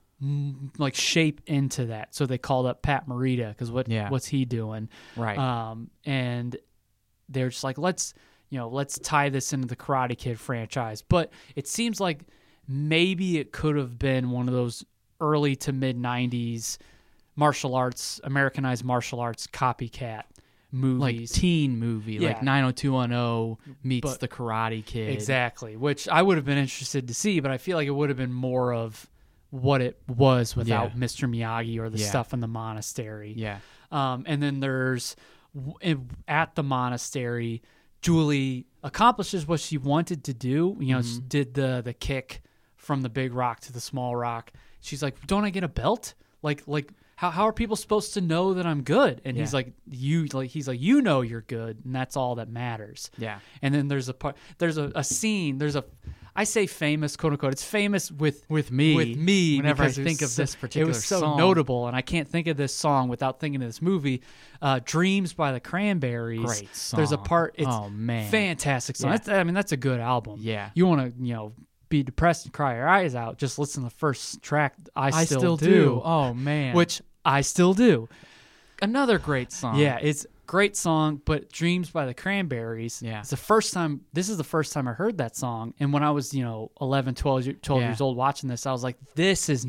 Speaker 3: like shape into that? So they called up Pat Morita because what's he doing?
Speaker 2: Right.
Speaker 3: And they're just like, let's tie this into the Karate Kid franchise. But it seems like maybe it could have been one of those early to mid 90s Americanized martial arts copycat movies.
Speaker 2: Like teen movie, like 90210 meets the Karate Kid.
Speaker 3: Exactly, which I would have been interested to see, but I feel like it would have been more of what it was without Mr. Miyagi or the stuff in the monastery.
Speaker 2: Yeah.
Speaker 3: And then there's, at the monastery, Julie accomplishes what she wanted to do. She did the kick from the big rock to the small rock. She's like, don't I get a belt? Like how are people supposed to know that I'm good? And he's like, you know you're good, and that's all that matters.
Speaker 2: Yeah.
Speaker 3: And then there's a scene. I say famous, quote unquote. It's famous with me.
Speaker 2: Whenever I think of this particular song,
Speaker 3: it was so notable, and I can't think of this song without thinking of this movie. "Dreams" by the Cranberries.
Speaker 2: Great song.
Speaker 3: There's a part. It's fantastic song.
Speaker 2: Yeah.
Speaker 3: That's a good album.
Speaker 2: Yeah.
Speaker 3: You want to be depressed and cry your eyes out, just listen to the first track. I still do.
Speaker 2: Oh man,
Speaker 3: which I still do.
Speaker 2: Another great song.
Speaker 3: Yeah, it's a great song. But "Dreams" by the Cranberries.
Speaker 2: Yeah,
Speaker 3: it's the first time. This is the first time I heard that song. And when I was 11, 12 years old watching this, I was like, this is the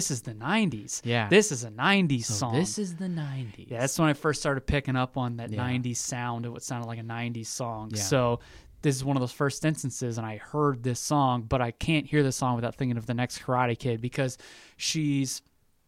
Speaker 3: 90s.
Speaker 2: Yeah,
Speaker 3: this is a 90s song.
Speaker 2: This is the 90s.
Speaker 3: Yeah, that's when I first started picking up on that 90s sound of what sounded like a 90s song. Yeah. So this is one of those first instances, and I heard this song, but I can't hear this song without thinking of the next Karate Kid, because she's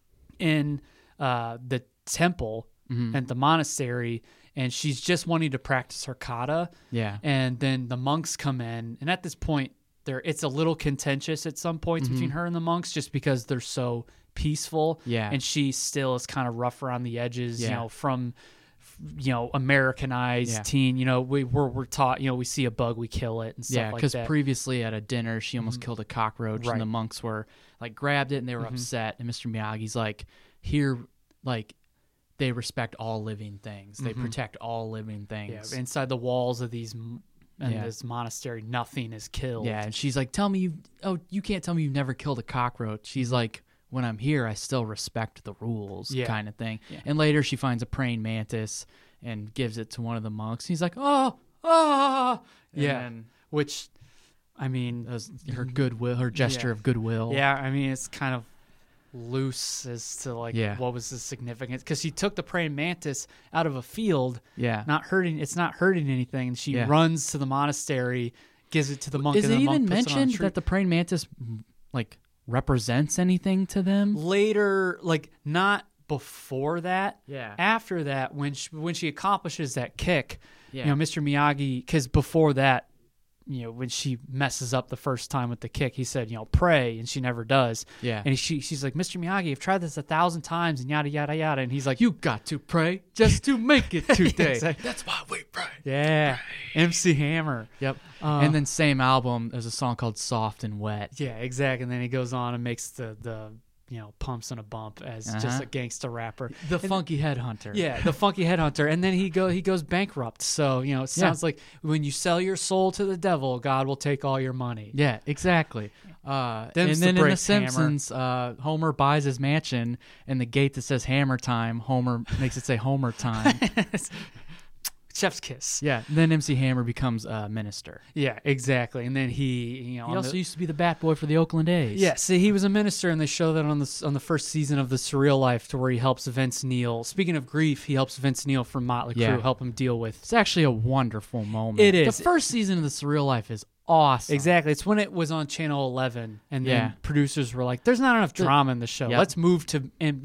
Speaker 3: in the temple at the monastery, and she's just wanting to practice her kata.
Speaker 2: Yeah.
Speaker 3: And then the monks come in, and at this point, it's a little contentious at some points between her and the monks, just because they're so peaceful.
Speaker 2: Yeah.
Speaker 3: And she still is kind of rough around the edges,
Speaker 2: Yeah.
Speaker 3: from Americanized teen. We're taught, we see a bug, we kill it and stuff like that.
Speaker 2: Yeah, because previously at a dinner, she almost killed a cockroach, and the monks were like grabbed it and they were upset. And Mr. Miyagi's like, here, like, they respect all living things. They protect all living things.
Speaker 3: Yeah, inside the walls of this monastery, nothing is killed.
Speaker 2: Yeah, and she's like, you can't tell me you've never killed a cockroach. She's like, when I'm here, I still respect the rules, kind of thing. Yeah. And later she finds a praying mantis and gives it to one of the monks. He's like,
Speaker 3: Which, I mean,
Speaker 2: her goodwill, her gesture of goodwill.
Speaker 3: Yeah, I mean, it's kind of loose as to what was the significance, because she took the praying mantis out of a field.
Speaker 2: Yeah,
Speaker 3: it's not hurting anything. And she runs to the monastery, gives it to the monk.
Speaker 2: Is
Speaker 3: and
Speaker 2: it
Speaker 3: the
Speaker 2: even
Speaker 3: monk puts
Speaker 2: mentioned
Speaker 3: it on a tree.
Speaker 2: that the praying mantis represents anything to them
Speaker 3: later? Not before that.
Speaker 2: Yeah.
Speaker 3: After that, when she accomplishes that kick, Mr. Miyagi, because before that, when she messes up the first time with the kick, he said, pray, and she never does.
Speaker 2: Yeah.
Speaker 3: And she's like, Mr. Miyagi, I've tried this 1,000 times, and yada, yada, yada. And he's like,
Speaker 2: you got to pray just to make it today.
Speaker 3: Exactly.
Speaker 2: That's why we pray.
Speaker 3: Yeah.
Speaker 2: Pray.
Speaker 3: MC Hammer.
Speaker 2: Yep. And then same album, there's a song called Soft and Wet.
Speaker 3: Yeah, exactly. And then he goes on and makes the pumps and a bump as just a gangsta rapper.
Speaker 2: Funky Headhunter.
Speaker 3: Yeah, the Funky Headhunter. And then he goes bankrupt. So, it sounds like when you sell your soul to the devil, God will take all your money.
Speaker 2: Yeah, exactly. And then in The Simpsons, Homer buys his mansion, and the gate that says Hammer Time, Homer makes it say Homer Time.
Speaker 3: Chef's kiss.
Speaker 2: Yeah. Then MC Hammer becomes a minister.
Speaker 3: Yeah, exactly. And then he
Speaker 2: also used to be the bat boy for the Oakland A's.
Speaker 3: Yeah, see, he was a minister, and they show that on the first season of The Surreal Life, to where he helps Vince Neil. Speaking of grief, he helps Vince Neil from Motley Crue help him deal with.
Speaker 2: It's actually a wonderful moment.
Speaker 3: It is.
Speaker 2: The first season of The Surreal Life is awesome.
Speaker 3: Exactly. It's when it was on Channel 11, and then producers were like, "There's not enough drama in the show. Let's move to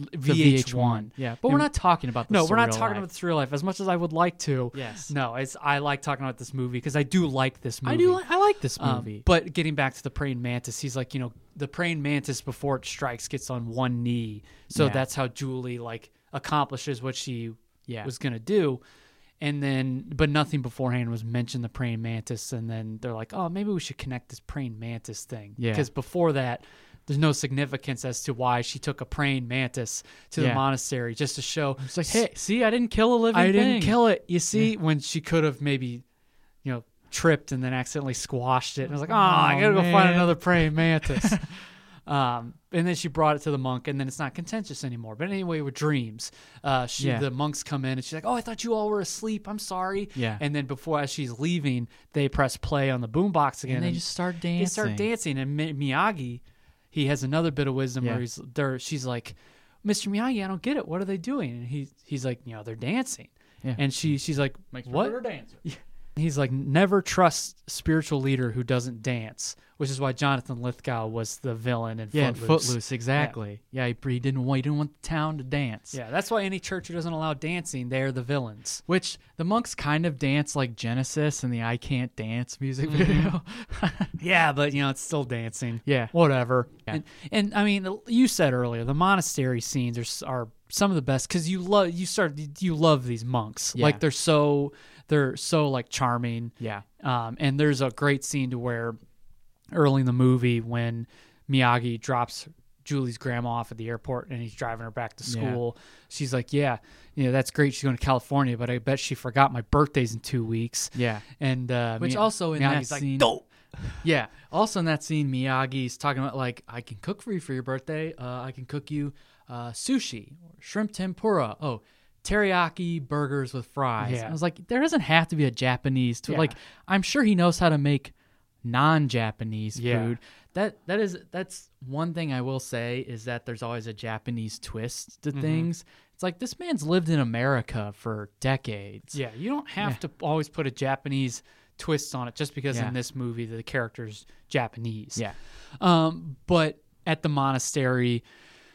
Speaker 3: VH1."
Speaker 2: Yeah, but we're not talking about the
Speaker 3: we're not talking about The Surreal Life as much as I would like to.
Speaker 2: Yes.
Speaker 3: No, I like talking about this movie because I do like this movie.
Speaker 2: I like this movie.
Speaker 3: But getting back to the praying mantis, he's like, the praying mantis before it strikes gets on one knee, so that's how Julie accomplishes what she was gonna do. And then, but nothing beforehand was mentioned, the praying mantis. And then they're like, oh, maybe we should connect this praying mantis thing.
Speaker 2: Yeah.
Speaker 3: Because before that, there's no significance as to why she took a praying mantis to the monastery, just to show.
Speaker 2: It's like, hey, see, I didn't kill a living thing.
Speaker 3: I didn't kill it. You see, when she could have maybe, tripped and then accidentally squashed it. And I was like, I got to go find another praying mantis. And then she brought it to the monk, and then it's not contentious anymore. But anyway, with dreams, the monks come in, and she's like, "Oh, I thought you all were asleep. I'm sorry."
Speaker 2: Yeah.
Speaker 3: And then as she's leaving, they press play on the boombox again,
Speaker 2: and they just start dancing.
Speaker 3: They start dancing, and Miyagi, he has another bit of wisdom where she's like, "Mr. Miyagi, I don't get it. What are they doing?" And he's like, "They're dancing." Yeah. And she's like, "What?" Yeah. He's like, never trust spiritual leader who doesn't dance, which is why Jonathan Lithgow was the villain in Footloose.
Speaker 2: Footloose, exactly. Yeah, he didn't want the town to dance.
Speaker 3: Yeah, that's why any church who doesn't allow dancing, they're the villains.
Speaker 2: Which the monks kind of dance like Genesis in the I Can't Dance music video.
Speaker 3: Yeah, but it's still dancing.
Speaker 2: Yeah,
Speaker 3: whatever. Yeah. And I mean, you said earlier, the monastery scenes are some of the best because you love these monks. Yeah. Like they're so charming.
Speaker 2: Yeah.
Speaker 3: And there's a great scene to where early in the movie when Miyagi drops Julie's grandma off at the airport and he's driving her back to school. Yeah. She's like, that's great. She's going to California, but I bet she forgot my birthday's in 2 weeks.
Speaker 2: Yeah.
Speaker 3: And
Speaker 2: which also in
Speaker 3: Miyagi's
Speaker 2: that scene.
Speaker 3: Dope.
Speaker 2: Yeah. Also in that scene, Miyagi's talking about I can cook for you for your birthday. I can cook you sushi or shrimp tempura. Oh, teriyaki burgers with fries.
Speaker 3: Yeah.
Speaker 2: I was like, there doesn't have to be a Japanese I'm sure he knows how to make non-Japanese food. That's one thing I will say is that there's always a Japanese twist to things. It's like this man's lived in America for decades.
Speaker 3: Yeah, you don't have to always put a Japanese twist on it just because in this movie the character's Japanese.
Speaker 2: Yeah.
Speaker 3: But at the monastery,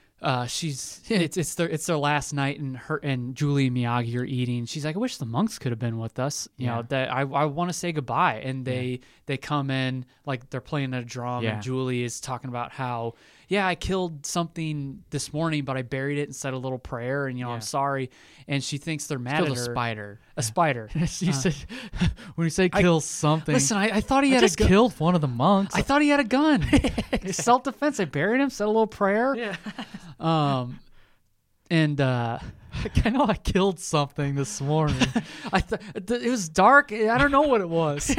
Speaker 3: it's their last night, and Julie and Miyagi are eating. She's like, I wish the monks could have been with us. You know, that I want to say goodbye. And they come in like they're playing a drum, and Julie is talking about how I killed something this morning, but I buried it and said a little prayer, and I'm sorry. And she thinks they're mad at her.
Speaker 2: A spider.
Speaker 3: A spider.
Speaker 2: You said, when you say kill something.
Speaker 3: Listen, I thought he had
Speaker 2: just killed one of the monks.
Speaker 3: I thought he had a gun. It's self-defense. I buried him, said a little prayer.
Speaker 2: Yeah.
Speaker 3: And
Speaker 2: I know I killed something this morning.
Speaker 3: It was dark. I don't know what it was.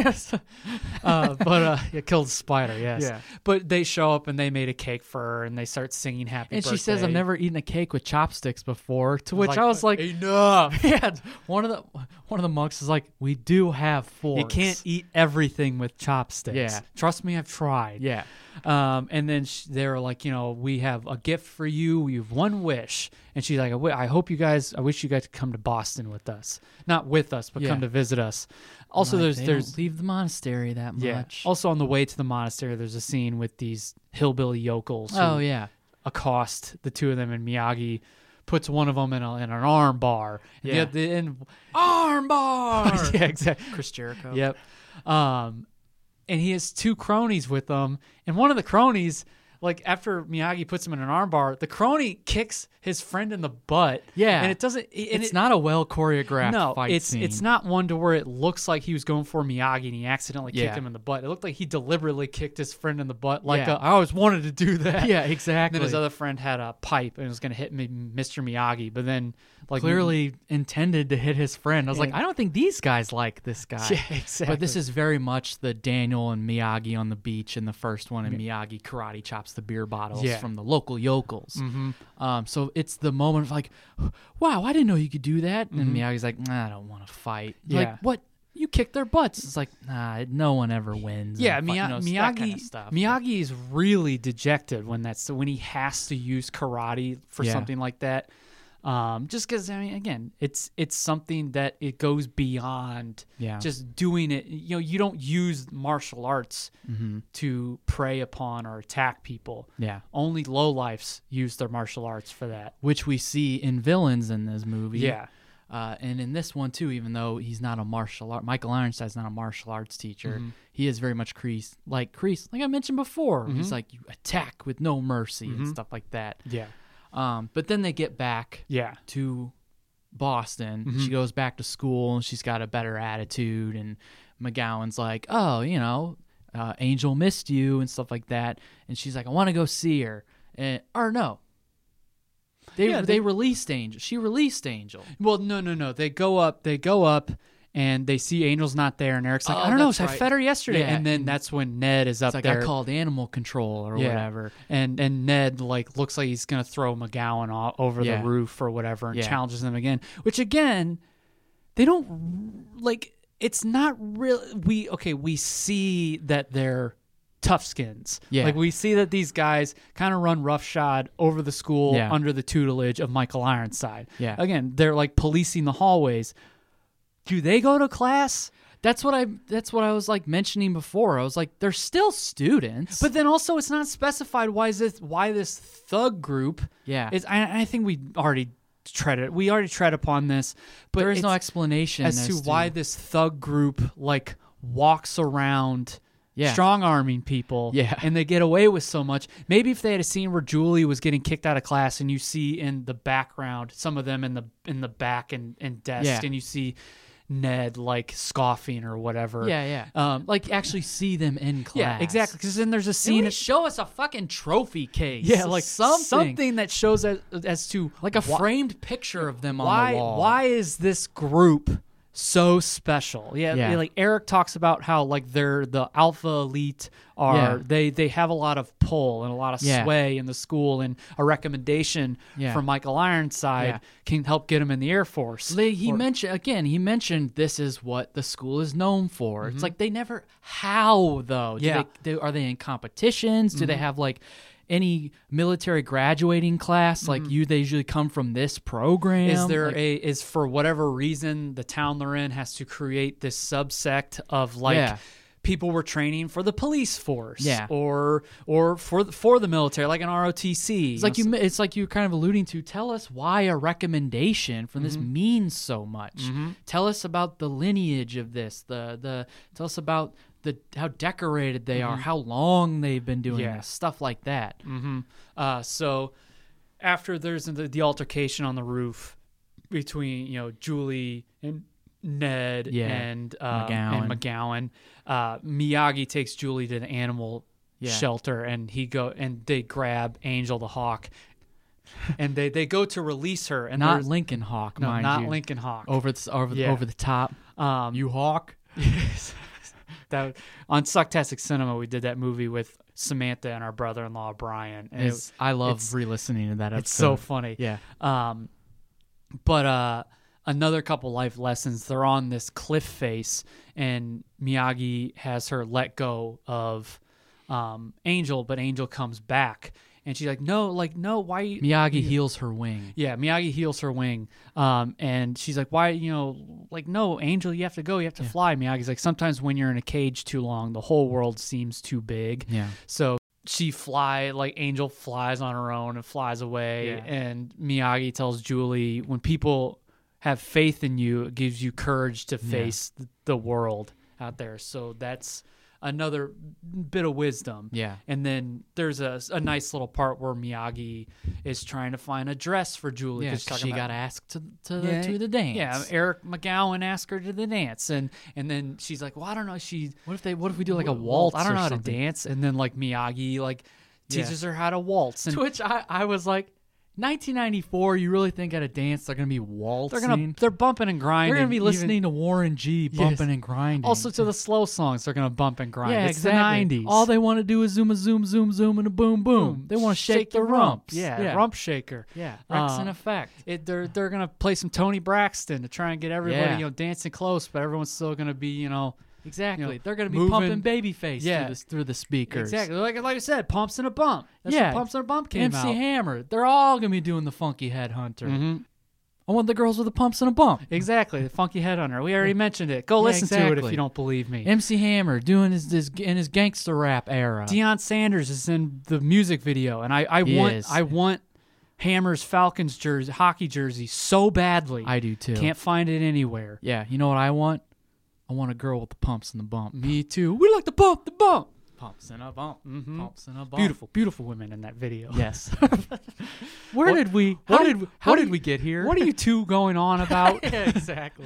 Speaker 3: But it killed a spider, yes.
Speaker 2: Yeah.
Speaker 3: But they show up and they made a cake for her and they start singing happy birthday.
Speaker 2: And she says, I've never eaten a cake with chopsticks before, to which I was like,
Speaker 3: enough.
Speaker 2: Yeah. One of the monks is like, we do have forks.
Speaker 3: You can't eat everything with chopsticks.
Speaker 2: Yeah.
Speaker 3: Trust me, I've tried.
Speaker 2: Yeah.
Speaker 3: And then they were like, we have a gift for you. You have one wish. And she's like, I wish you guys could come to Boston with us. Not with us, but come to visit us. Also,
Speaker 2: like,
Speaker 3: there's
Speaker 2: don't leave the monastery that much.
Speaker 3: Also, on the way to the monastery, there's a scene with these hillbilly yokels. Who accost the two of them, and Miyagi puts one of them in an arm bar.
Speaker 2: Yeah.
Speaker 3: Arm bar. Yeah, exactly.
Speaker 2: Chris Jericho.
Speaker 3: Yep. And he has two cronies with him, and one of the cronies, like after Miyagi puts him in an armbar, the crony kicks his friend in the butt.
Speaker 2: Yeah,
Speaker 3: and it doesn't.
Speaker 2: It's not a well choreographed fight scene.
Speaker 3: It's not one to where it looks like he was going for Miyagi and he accidentally kicked him in the butt. It looked like he deliberately kicked his friend in the butt. Like I always wanted to do that.
Speaker 2: Yeah, exactly.
Speaker 3: And then his other friend had a pipe and was going to hit Mr. Miyagi, but then
Speaker 2: clearly intended to hit his friend. I was like, I don't think these guys like this guy.
Speaker 3: Yeah, exactly.
Speaker 2: But this is very much the Daniel and Miyagi on the beach in the first one, and Miyagi karate chops the beer bottles from the local yokels.
Speaker 3: Mm-hmm.
Speaker 2: So it's the moment of like, wow, I didn't know you could do that. And Miyagi's like, I don't want to fight.
Speaker 3: Yeah.
Speaker 2: Like, what? You kick their butts. It's like, nah, no one ever wins.
Speaker 3: Yeah,
Speaker 2: Miyagi, kind of stuff.
Speaker 3: Miyagi is really dejected when he has to use karate for something like that. Just because, again, it's something that it goes beyond just doing it. You don't use martial arts to prey upon or attack people.
Speaker 2: Yeah.
Speaker 3: Only lowlifes use their martial arts for that.
Speaker 2: Which we see in villains in this movie.
Speaker 3: Yeah.
Speaker 2: And in this one, too, even though he's not a martial art, Michael Ironside's not a martial arts teacher, he is very much Kreese, like I mentioned before. He's like, you attack with no mercy and stuff like that.
Speaker 3: Yeah.
Speaker 2: But then they get back to Boston. She goes back to school, and she's got a better attitude. And McGowan's like, oh, Angel missed you and stuff like that. And she's like, I want to go see her. Or no. They released Angel. She released Angel.
Speaker 3: Well, no. They go up, and they see Angel's not there, and Eric's like, I don't know, I fed her yesterday.
Speaker 2: Yeah.
Speaker 3: And then that's when Ned is up there.
Speaker 2: I called animal control or whatever.
Speaker 3: And Ned looks like he's going to throw McGowan over the roof or whatever and challenges them again. Which, again, they don't, it's not really, we see that they're tough skins.
Speaker 2: Yeah.
Speaker 3: We see that these guys kind of run roughshod over the school under the tutelage of Michael Ironside.
Speaker 2: Yeah.
Speaker 3: Again, they're policing the hallways. Do they go to class?
Speaker 2: That's what I was mentioning before. I was like, they're still students.
Speaker 3: But then also it's not specified why this thug group is. I think we already tread upon this, but
Speaker 2: there is no explanation
Speaker 3: as to why this thug group walks around strong-arming people, and they get away with so much. Maybe if they had a scene where Julie was getting kicked out of class, and you see in the background some of them in the back and desk, and you see Ned scoffing or whatever.
Speaker 2: Actually see them in class.
Speaker 3: Yeah, exactly. Because then there's a scene.
Speaker 2: Show us a fucking trophy case.
Speaker 3: Yeah, something that shows as to
Speaker 2: a framed picture of them on the wall.
Speaker 3: Why is this group so special? Eric talks about how they're the alpha elite they have a lot of pull and a lot of sway in the school, and a recommendation from Michael Ironside can help get him in the Air Force.
Speaker 2: He mentioned this is what the school is known for. It's they never, how though? Are they in competitions? Do they have any military graduating class? They usually come from this program?
Speaker 3: Is there is for whatever reason the town they're in has to create this subsect of people were training for the police force,
Speaker 2: Yeah.
Speaker 3: or for the military, like an ROTC.
Speaker 2: It's like you're kind of alluding to. Tell us why a recommendation from this means so much. Tell us about the lineage of this. Tell us about how decorated they are, how long they've been doing this, stuff like that.
Speaker 3: So after there's the altercation on the roof between Julie and Ned and McGowan, Miyagi takes Julie to the animal shelter, and they grab Angel the Hawk, and they go to release her, and
Speaker 2: not Lincoln Hawk, mind you.
Speaker 3: not Lincoln Hawk,
Speaker 2: over the top. You hawk.
Speaker 3: That on Sucktastic Cinema, we did that movie with Samantha and our brother-in-law Brian. And
Speaker 2: I love re-listening to that episode.
Speaker 3: It's so funny.
Speaker 2: Yeah.
Speaker 3: But another couple life lessons. They're on this cliff face, and Miyagi has her let go of Angel, but Angel comes back, and she's like, no, why?
Speaker 2: Miyagi heals her wing.
Speaker 3: Yeah, Miyagi heals her wing, and she's like, why? No, Angel, you have to go. You have to fly. Miyagi's like, sometimes when you're in a cage too long, the whole world seems too big.
Speaker 2: Yeah.
Speaker 3: So Angel flies on her own and flies away, and Miyagi tells Julie, when people have faith in you, it gives you courage to face the world out there. So that's another bit of wisdom.
Speaker 2: Yeah.
Speaker 3: And then there's a nice little part where Miyagi is trying to find a dress for Julie.
Speaker 2: Yeah, she got asked to the dance.
Speaker 3: Yeah, Eric McGowan asked her to the dance, and then she's like, well, I don't know. What if we do like a waltz? I don't know how to dance. And then Miyagi teaches her how to waltz. And
Speaker 2: to which I was like, 1994, you really think at a dance they're going to be waltzing?
Speaker 3: They're bumping and grinding.
Speaker 2: They're going to be listening to Warren G bumping and grinding.
Speaker 3: Also to the slow songs, they're going to bump and grind.
Speaker 2: Yeah,
Speaker 3: it's
Speaker 2: exactly.
Speaker 3: the 90s.
Speaker 2: All they want to do is zoom, and a boom, boom. They want to shake their rumps.
Speaker 3: Yeah, rump shaker.
Speaker 2: Yeah, Rex in effect.
Speaker 3: They're going to play some Tony Braxton to try and get everybody dancing close, but everyone's still going to be
Speaker 2: Exactly. They're going to be pumping Babyface through the speakers.
Speaker 3: Exactly. Like I said, pumps and a bump. That's what Pumps and a Bump came out.
Speaker 2: MC Hammer. They're all going to be doing the Funky Headhunter. I want the girls with the pumps and a bump.
Speaker 3: Exactly. The Funky Headhunter. We already mentioned it. Go listen to it if you don't believe me.
Speaker 2: MC Hammer doing his gangster rap era.
Speaker 3: Deion Sanders is in the music video, and I want Hammer's Falcons jersey, hockey jersey so badly.
Speaker 2: I do too.
Speaker 3: Can't find it anywhere.
Speaker 2: Yeah. You know what I want? I want a girl with the pumps and the bump.
Speaker 3: Me too. We like to bump the bump.
Speaker 2: Pumps and a bump. Pumps and a bump.
Speaker 3: Beautiful, beautiful women in that video.
Speaker 2: Yes. How did we get here?
Speaker 3: What are you two going on about?
Speaker 2: Yeah, exactly.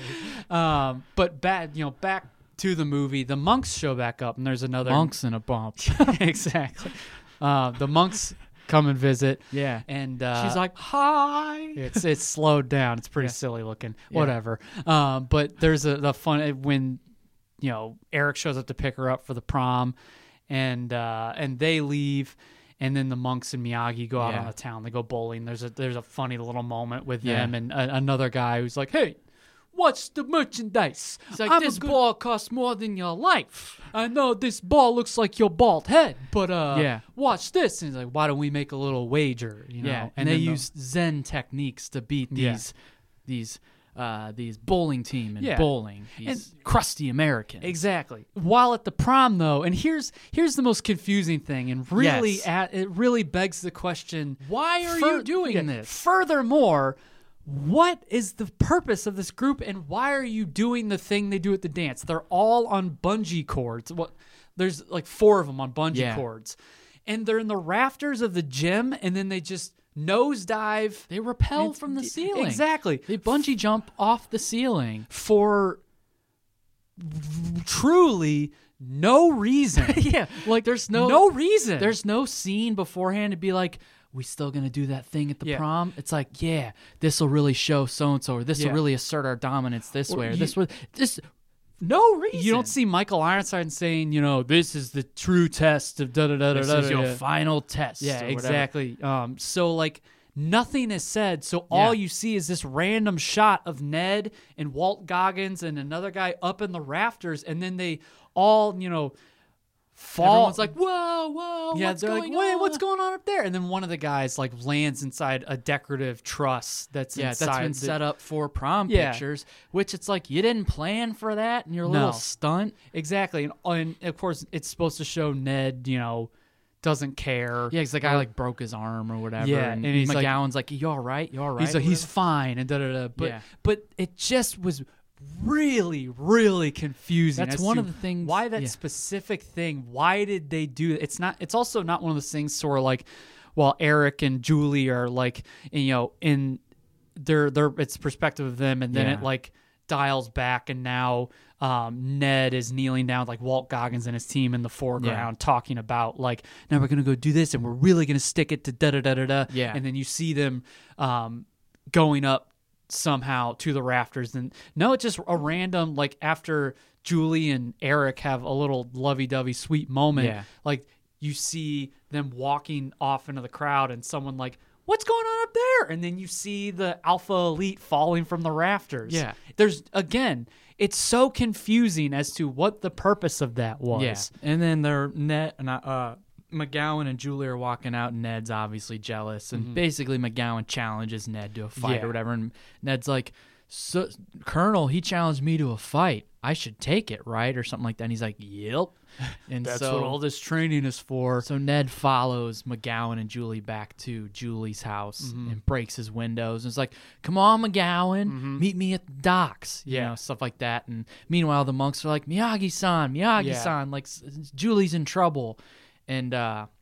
Speaker 3: But back to the movie. The monks show back up, and there's another
Speaker 2: monks and a bump.
Speaker 3: Exactly. The monks come and visit.
Speaker 2: Yeah.
Speaker 3: And
Speaker 2: she's like, hi.
Speaker 3: It's slowed down. It's pretty silly looking. Yeah. Whatever. But there's the fun when Eric shows up to pick her up for the prom, and they leave, and then the monks and Miyagi go out on the town. They go bowling. There's a funny little moment with them and another guy who's like, hey, what's the merchandise?
Speaker 2: It's like, this ball costs more than your life.
Speaker 3: I know this ball looks like your bald head, but watch this. And he's like, why don't we make a little wager?
Speaker 2: Yeah, and they use Zen techniques to beat these bowling team in bowling. These crusty Americans.
Speaker 3: Exactly. While at the prom, though, and here's the most confusing thing, and really it really begs the question:
Speaker 2: why are you doing this?
Speaker 3: Furthermore, what is the purpose of this group, and why are you doing the thing they do at the dance? They're all on bungee cords. There's like 4 of them on bungee cords, and they're in the rafters of the gym, and then they just nosedive.
Speaker 2: They rappel from the ceiling.
Speaker 3: Exactly.
Speaker 2: They bungee jump off the ceiling
Speaker 3: for truly no reason.
Speaker 2: There's
Speaker 3: no reason.
Speaker 2: There's no scene beforehand to be like, we still gonna do that thing at the prom? It's like, this will really show so and so, or this will really assert our dominance this way, or this.
Speaker 3: No reason. You don't see Michael Ironside saying, this is the true test of da-da-da-da-da.
Speaker 2: This is your final test.
Speaker 3: Yeah, exactly. So, nothing is said. So all you see is this random shot of Ned and Walt Goggins and another guy up in the rafters. And then they all,
Speaker 2: Everyone's like, whoa,
Speaker 3: yeah,
Speaker 2: what's
Speaker 3: they're
Speaker 2: going
Speaker 3: like, wait,
Speaker 2: on?
Speaker 3: what's going on up there? And then one of the guys like lands inside a decorative truss that's
Speaker 2: been set up for prom pictures, which it's like you didn't plan for that in your little stunt.
Speaker 3: Exactly. And of course it's supposed to show Ned, doesn't care.
Speaker 2: Yeah, because the guy like broke his arm or whatever.
Speaker 3: Yeah,
Speaker 2: and
Speaker 3: he's
Speaker 2: McGowan's like, you all right? You all right?
Speaker 3: He's like, he's fine, and But it just was really, really confusing.
Speaker 2: That's one of the things.
Speaker 3: Why that specific thing? Why did they do it? It's also not one of those things where like, well, Eric and Julie are like, in their it's perspective of them, and then it like dials back, and now Ned is kneeling down with like Walt Goggins and his team in the foreground talking about like, now we're gonna go do this, and we're really gonna stick it to da da da da da.
Speaker 2: Yeah,
Speaker 3: and then you see them going up somehow to the rafters, and no, it's just a random like after Julie and Eric have a little lovey-dovey sweet moment, like you see them walking off into the crowd, and someone like, what's going on up there? And then you see the Alpha Elite falling from the rafters.
Speaker 2: Yeah,
Speaker 3: there's again, it's so confusing as to what the purpose of that was.
Speaker 2: Yeah, and then they're McGowan and Julie are walking out, and Ned's obviously jealous. And basically McGowan challenges Ned to a fight or whatever. And Ned's like, so, Colonel, he challenged me to a fight. I should take it, right? Or something like that. And he's like, yep. And
Speaker 3: that's what all this training is for.
Speaker 2: So Ned follows McGowan and Julie back to Julie's house and breaks his windows. And it's like, come on, McGowan, meet me at the docks. You know, stuff like that. And meanwhile, the monks are like, Miyagi-san, like Julie's in trouble. And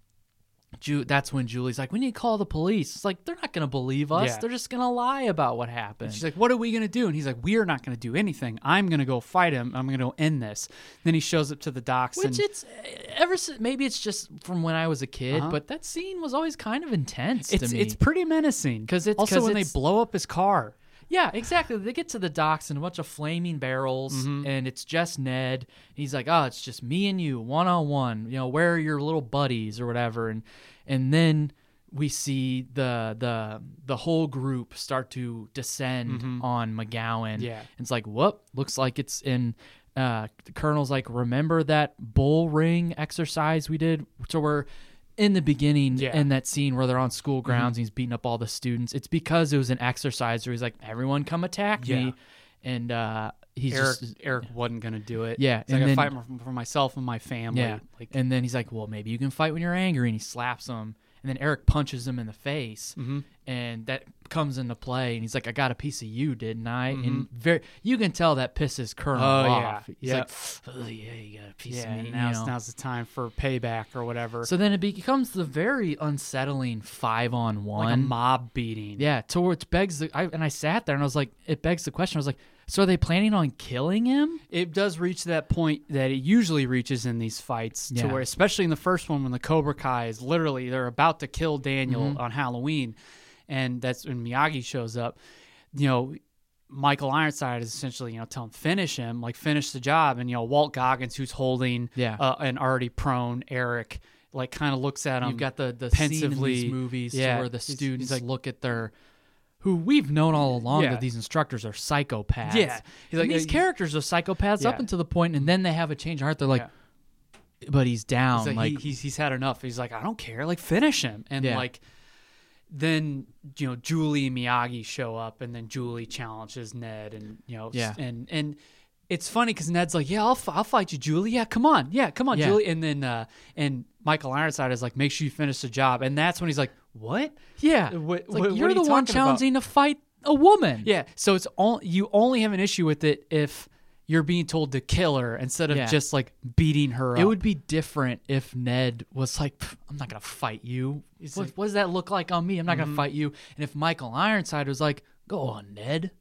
Speaker 2: that's when Julie's like, we need to call the police. It's like, they're not going to believe us. They're just going to lie about what happened.
Speaker 3: And she's like, what are we going to do? And he's like, we are not going to do anything. I'm going to go fight him. I'm going to end this. Then he shows up to the docks.
Speaker 2: Which it's maybe it's just from when I was a kid, but that scene was always kind of intense to me.
Speaker 3: It's pretty menacing. Because when they blow up his car.
Speaker 2: Yeah, exactly. They get to the docks and a bunch of flaming barrels, and it's just Ned. He's like, oh, it's just me and you, one-on-one. Where are your little buddies or whatever? And then we see the whole group start to descend on McGowan. Yeah. And it's like, whoop, looks like it's in... the Colonel's like, remember that bull ring exercise we did? So we're... in the beginning, in that scene where they're on school grounds and he's beating up all the students, it's because it was an exercise where he's like, everyone come attack me. And Eric
Speaker 3: wasn't going to do it.
Speaker 2: Yeah.
Speaker 3: He's like, I fight for myself and my family.
Speaker 2: Yeah. And then he's like, well, maybe you can fight when you're angry. And he slaps him. And then Eric punches him in the face. And that comes into play. And he's like, I got a piece of you, didn't I? And you can tell that pisses Colonel off. He's like, oh, yeah, you got a piece of me.
Speaker 3: Now's the time for payback or whatever.
Speaker 2: So then it becomes the very unsettling 5-on-1.
Speaker 3: Like a mob beating.
Speaker 2: Yeah, to which begs I sat there and I was like, it begs the question. I was like, so are they planning on killing him?
Speaker 3: It does reach that point that it usually reaches in these fights, to where, especially in the first one, when the Cobra Kai is literally, they're about to kill Daniel on Halloween, and that's when Miyagi shows up. Michael Ironside is essentially, telling finish him, like finish the job, and Walt Goggins, who's holding an already prone Eric, like kind of looks at him.
Speaker 2: You've got the
Speaker 3: pensively
Speaker 2: scene in these movies where the students like look at their. Who we've known all along that these instructors are psychopaths.
Speaker 3: Yeah.
Speaker 2: He's like, these characters are psychopaths up until the point, and then they have a change of heart. They're like, but he's down.
Speaker 3: He's had enough. He's like, I don't care. Like, finish him. And then, Julie and Miyagi show up, and then Julie challenges Ned, and, and it's funny because Ned's like, yeah, I'll fight you, Julie. Yeah, come on, Julie. And then, and Michael Ironside is like, make sure you finish the job. And that's when he's like, what?
Speaker 2: Yeah. You're the one challenging to fight a woman.
Speaker 3: Yeah. So you only have an issue with it if you're being told to kill her instead of just like beating her up.
Speaker 2: It would be different if Ned was like, I'm not going to fight you. What does that look like on me? I'm not going to fight you. And if Michael Ironside was like, go on, Ned.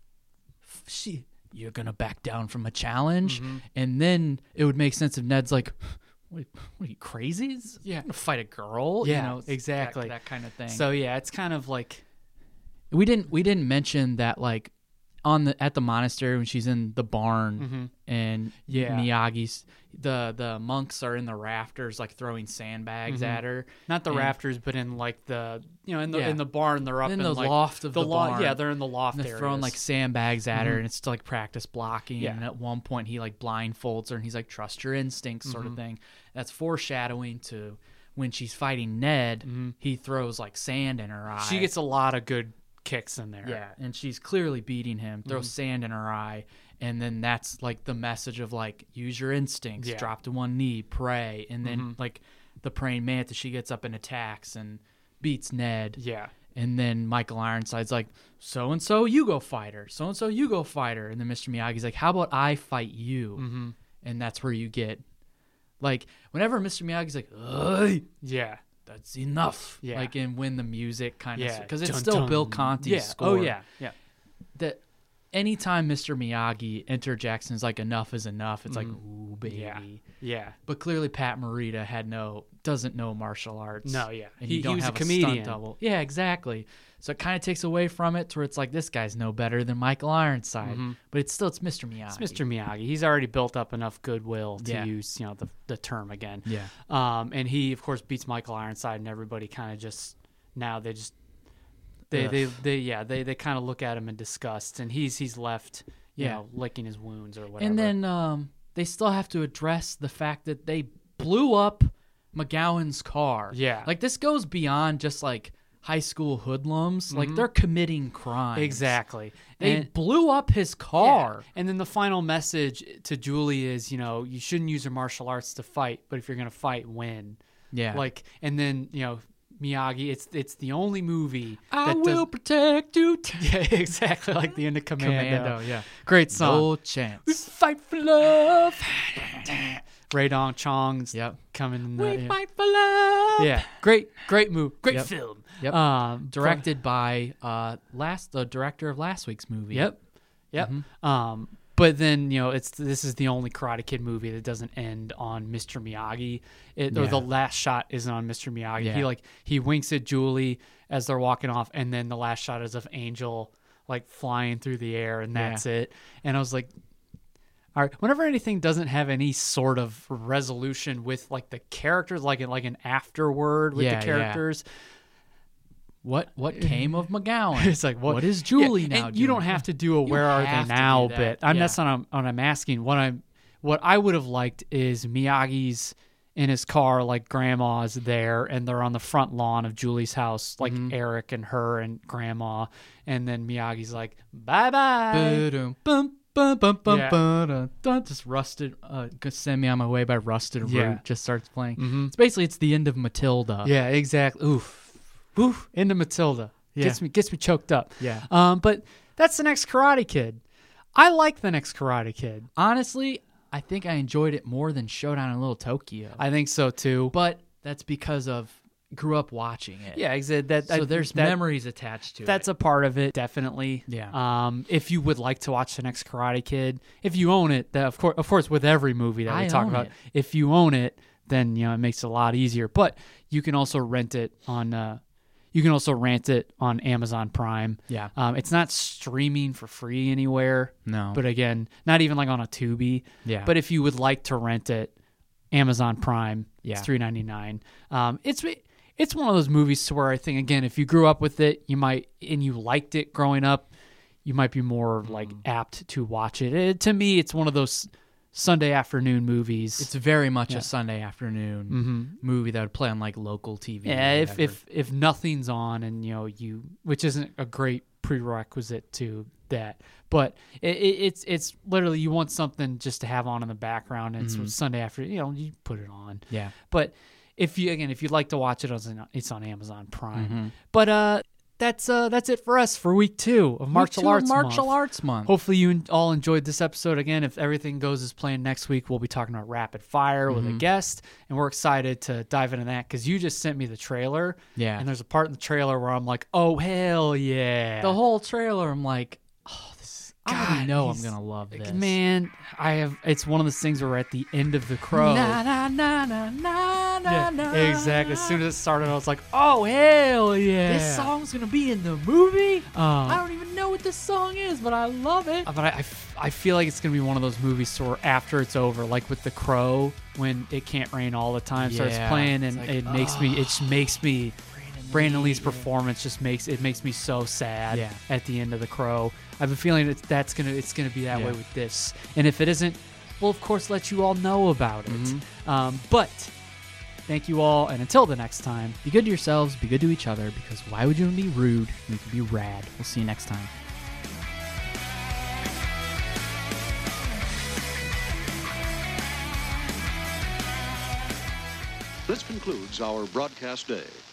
Speaker 2: You're going to back down from a challenge. And then it would make sense if Ned's like, what are you, crazy?
Speaker 3: Yeah.
Speaker 2: I'm going to fight a girl?
Speaker 3: Yeah, exactly.
Speaker 2: That kind of thing.
Speaker 3: So, yeah, it's kind of like...
Speaker 2: We didn't mention that, like, at the monastery when she's in the barn and Miyagi's the monks are in the rafters like throwing sandbags at her.
Speaker 3: Not the rafters, but in like the in the barn. They're up in
Speaker 2: the
Speaker 3: like,
Speaker 2: loft of the barn.
Speaker 3: Yeah, they're in the loft.
Speaker 2: And they're throwing like sandbags at her, and it's to like practice blocking. Yeah. And at one point he like blindfolds her and he's like, "Trust your instincts," sort of thing. That's foreshadowing to when she's fighting Ned. He throws like sand in her eye.
Speaker 3: She gets a lot of good kicks in there.
Speaker 2: Yeah, and she's clearly beating him. Throws sand in her eye, and then that's like the message of like use your instincts, drop to one knee, pray, and then like the praying mantis, she gets up and attacks and beats Ned.
Speaker 3: Yeah,
Speaker 2: and then Michael Ironside's like, so and so you go fight her, so and so you go fight her, and then Mr. Miyagi's like, how about I fight you? And that's where you get like whenever Mr. Miyagi's like, ugh, that's enough. Yeah. Like, and when the music kind of, because it's still Bill Conti's score.
Speaker 3: Oh, yeah.
Speaker 2: That anytime Mr. Miyagi interjects like, enough is enough, it's like, ooh, baby.
Speaker 3: Yeah.
Speaker 2: But clearly Pat Morita doesn't know martial arts.
Speaker 3: No, yeah.
Speaker 2: And
Speaker 3: he was a comedian.
Speaker 2: Stunt double. Yeah, exactly. So it kind of takes away from it to where it's like, this guy's no better than Michael Ironside. But it's Mr. Miyagi.
Speaker 3: It's Mr. Miyagi. He's already built up enough goodwill to use, the term again.
Speaker 2: Yeah.
Speaker 3: And he, of course, beats Michael Ironside, and everybody kind of just now they kind of look at him in disgust, and he's left, licking his wounds or whatever.
Speaker 2: And then they still have to address the fact that they blew up McGowan's car.
Speaker 3: Yeah.
Speaker 2: Like, this goes beyond just like high school hoodlums. Like, they're committing crimes.
Speaker 3: Exactly.
Speaker 2: They blew up his car.
Speaker 3: Yeah. And then the final message to Julie is, you shouldn't use your martial arts to fight, but if you're going to fight, win.
Speaker 2: Yeah.
Speaker 3: Like, and then, Miyagi, it's the only movie
Speaker 2: I will protect you.
Speaker 3: Yeah, exactly, like the end of Commando.
Speaker 2: Yeah.
Speaker 3: Great song.
Speaker 2: No chance.
Speaker 3: We fight for love. Ray Dong Chong's coming in
Speaker 2: the... We fight for love.
Speaker 3: Yeah. Great move. Great film.
Speaker 2: Yep. Directed by the director of last week's movie.
Speaker 3: Yep. But then, this is the only Karate Kid movie that doesn't end on Mr. Miyagi. Or the last shot isn't on Mr. Miyagi.
Speaker 2: Yeah.
Speaker 3: He winks at Julie as they're walking off, and then the last shot is of Angel like flying through the air, and that's it. And I was like, all right, whenever anything doesn't have any sort of resolution with like the characters, like an afterword with the characters.
Speaker 2: What came of McGowan?
Speaker 3: It's like what
Speaker 2: is Julie now?
Speaker 3: You don't have to do a "Where are they now?" bit. That's not what I'm asking. What I would have liked is Miyagi's in his car, like Grandma's there, and they're on the front lawn of Julie's house, like Eric and her and Grandma, and then Miyagi's like, "Bye bye."
Speaker 2: Just Rusted, Send Me On My Way by Rusted Root just starts playing. It's the end of Matilda.
Speaker 3: Yeah, exactly. Oof, into Matilda. Gets me choked up.
Speaker 2: Yeah.
Speaker 3: But that's the next Karate Kid. I like the next Karate Kid.
Speaker 2: Honestly, I think I enjoyed it more than Showdown in Little Tokyo.
Speaker 3: I think so too.
Speaker 2: But that's because of grew up watching it.
Speaker 3: Yeah, exactly.
Speaker 2: So there's memories attached to it.
Speaker 3: That's a part of it, definitely.
Speaker 2: Yeah.
Speaker 3: If you would like to watch the next Karate Kid, if you own it, of course, with every movie that we talk about, if you own it, then it makes it a lot easier. But you can also rent it on. You can also rent it on Amazon Prime.
Speaker 2: Yeah.
Speaker 3: It's not streaming for free anywhere.
Speaker 2: No.
Speaker 3: But again, not even like on a Tubi.
Speaker 2: Yeah.
Speaker 3: But if you would like to rent it, Amazon Prime, it's $3.99. It's one of those movies where I think, again, if you grew up with it, you liked it growing up, you might be more like apt to watch it. To me, it's one of those Sunday afternoon movies.
Speaker 2: It's very much a Sunday afternoon movie that would play on like local TV.
Speaker 3: Yeah, if nothing's on and which isn't a great prerequisite to that, but it's literally you want something just to have on in the background, and it's Sunday afternoon, you put it on.
Speaker 2: Yeah,
Speaker 3: but if you'd like to watch it, it's on Amazon Prime. But that's it for us for week 2 of Martial Arts Month. Hopefully you all enjoyed this episode. Again, if everything goes as planned, next week we'll be talking about Rapid Fire with a guest, and we're excited to dive into that because you just sent me the trailer.
Speaker 2: Yeah.
Speaker 3: And there's a part in the trailer where I'm like, oh, hell yeah.
Speaker 2: The whole trailer, I'm like, oh, I already know I'm gonna love this.
Speaker 3: Man, it's one of those things where we're at the end of The Crow.
Speaker 2: Na na na na na na na.
Speaker 3: Exactly. As soon as it started, I was like, "Oh hell yeah!"
Speaker 2: This song's gonna be in the movie. I don't even know what this song is, but I love it.
Speaker 3: But I feel like it's gonna be one of those movies where after it's over, like with The Crow, when It Can't Rain All the Time starts playing, and like, it just makes me. Brandon Lee's performance just makes me so sad at the end of The Crow. I have a feeling it's gonna be that way with this. And if it isn't, we'll of course let you all know about it. But thank you all, and until the next time,
Speaker 2: be good to yourselves, be good to each other, because why would you be rude when you can be rad? We'll see you next time.
Speaker 4: This concludes our broadcast day.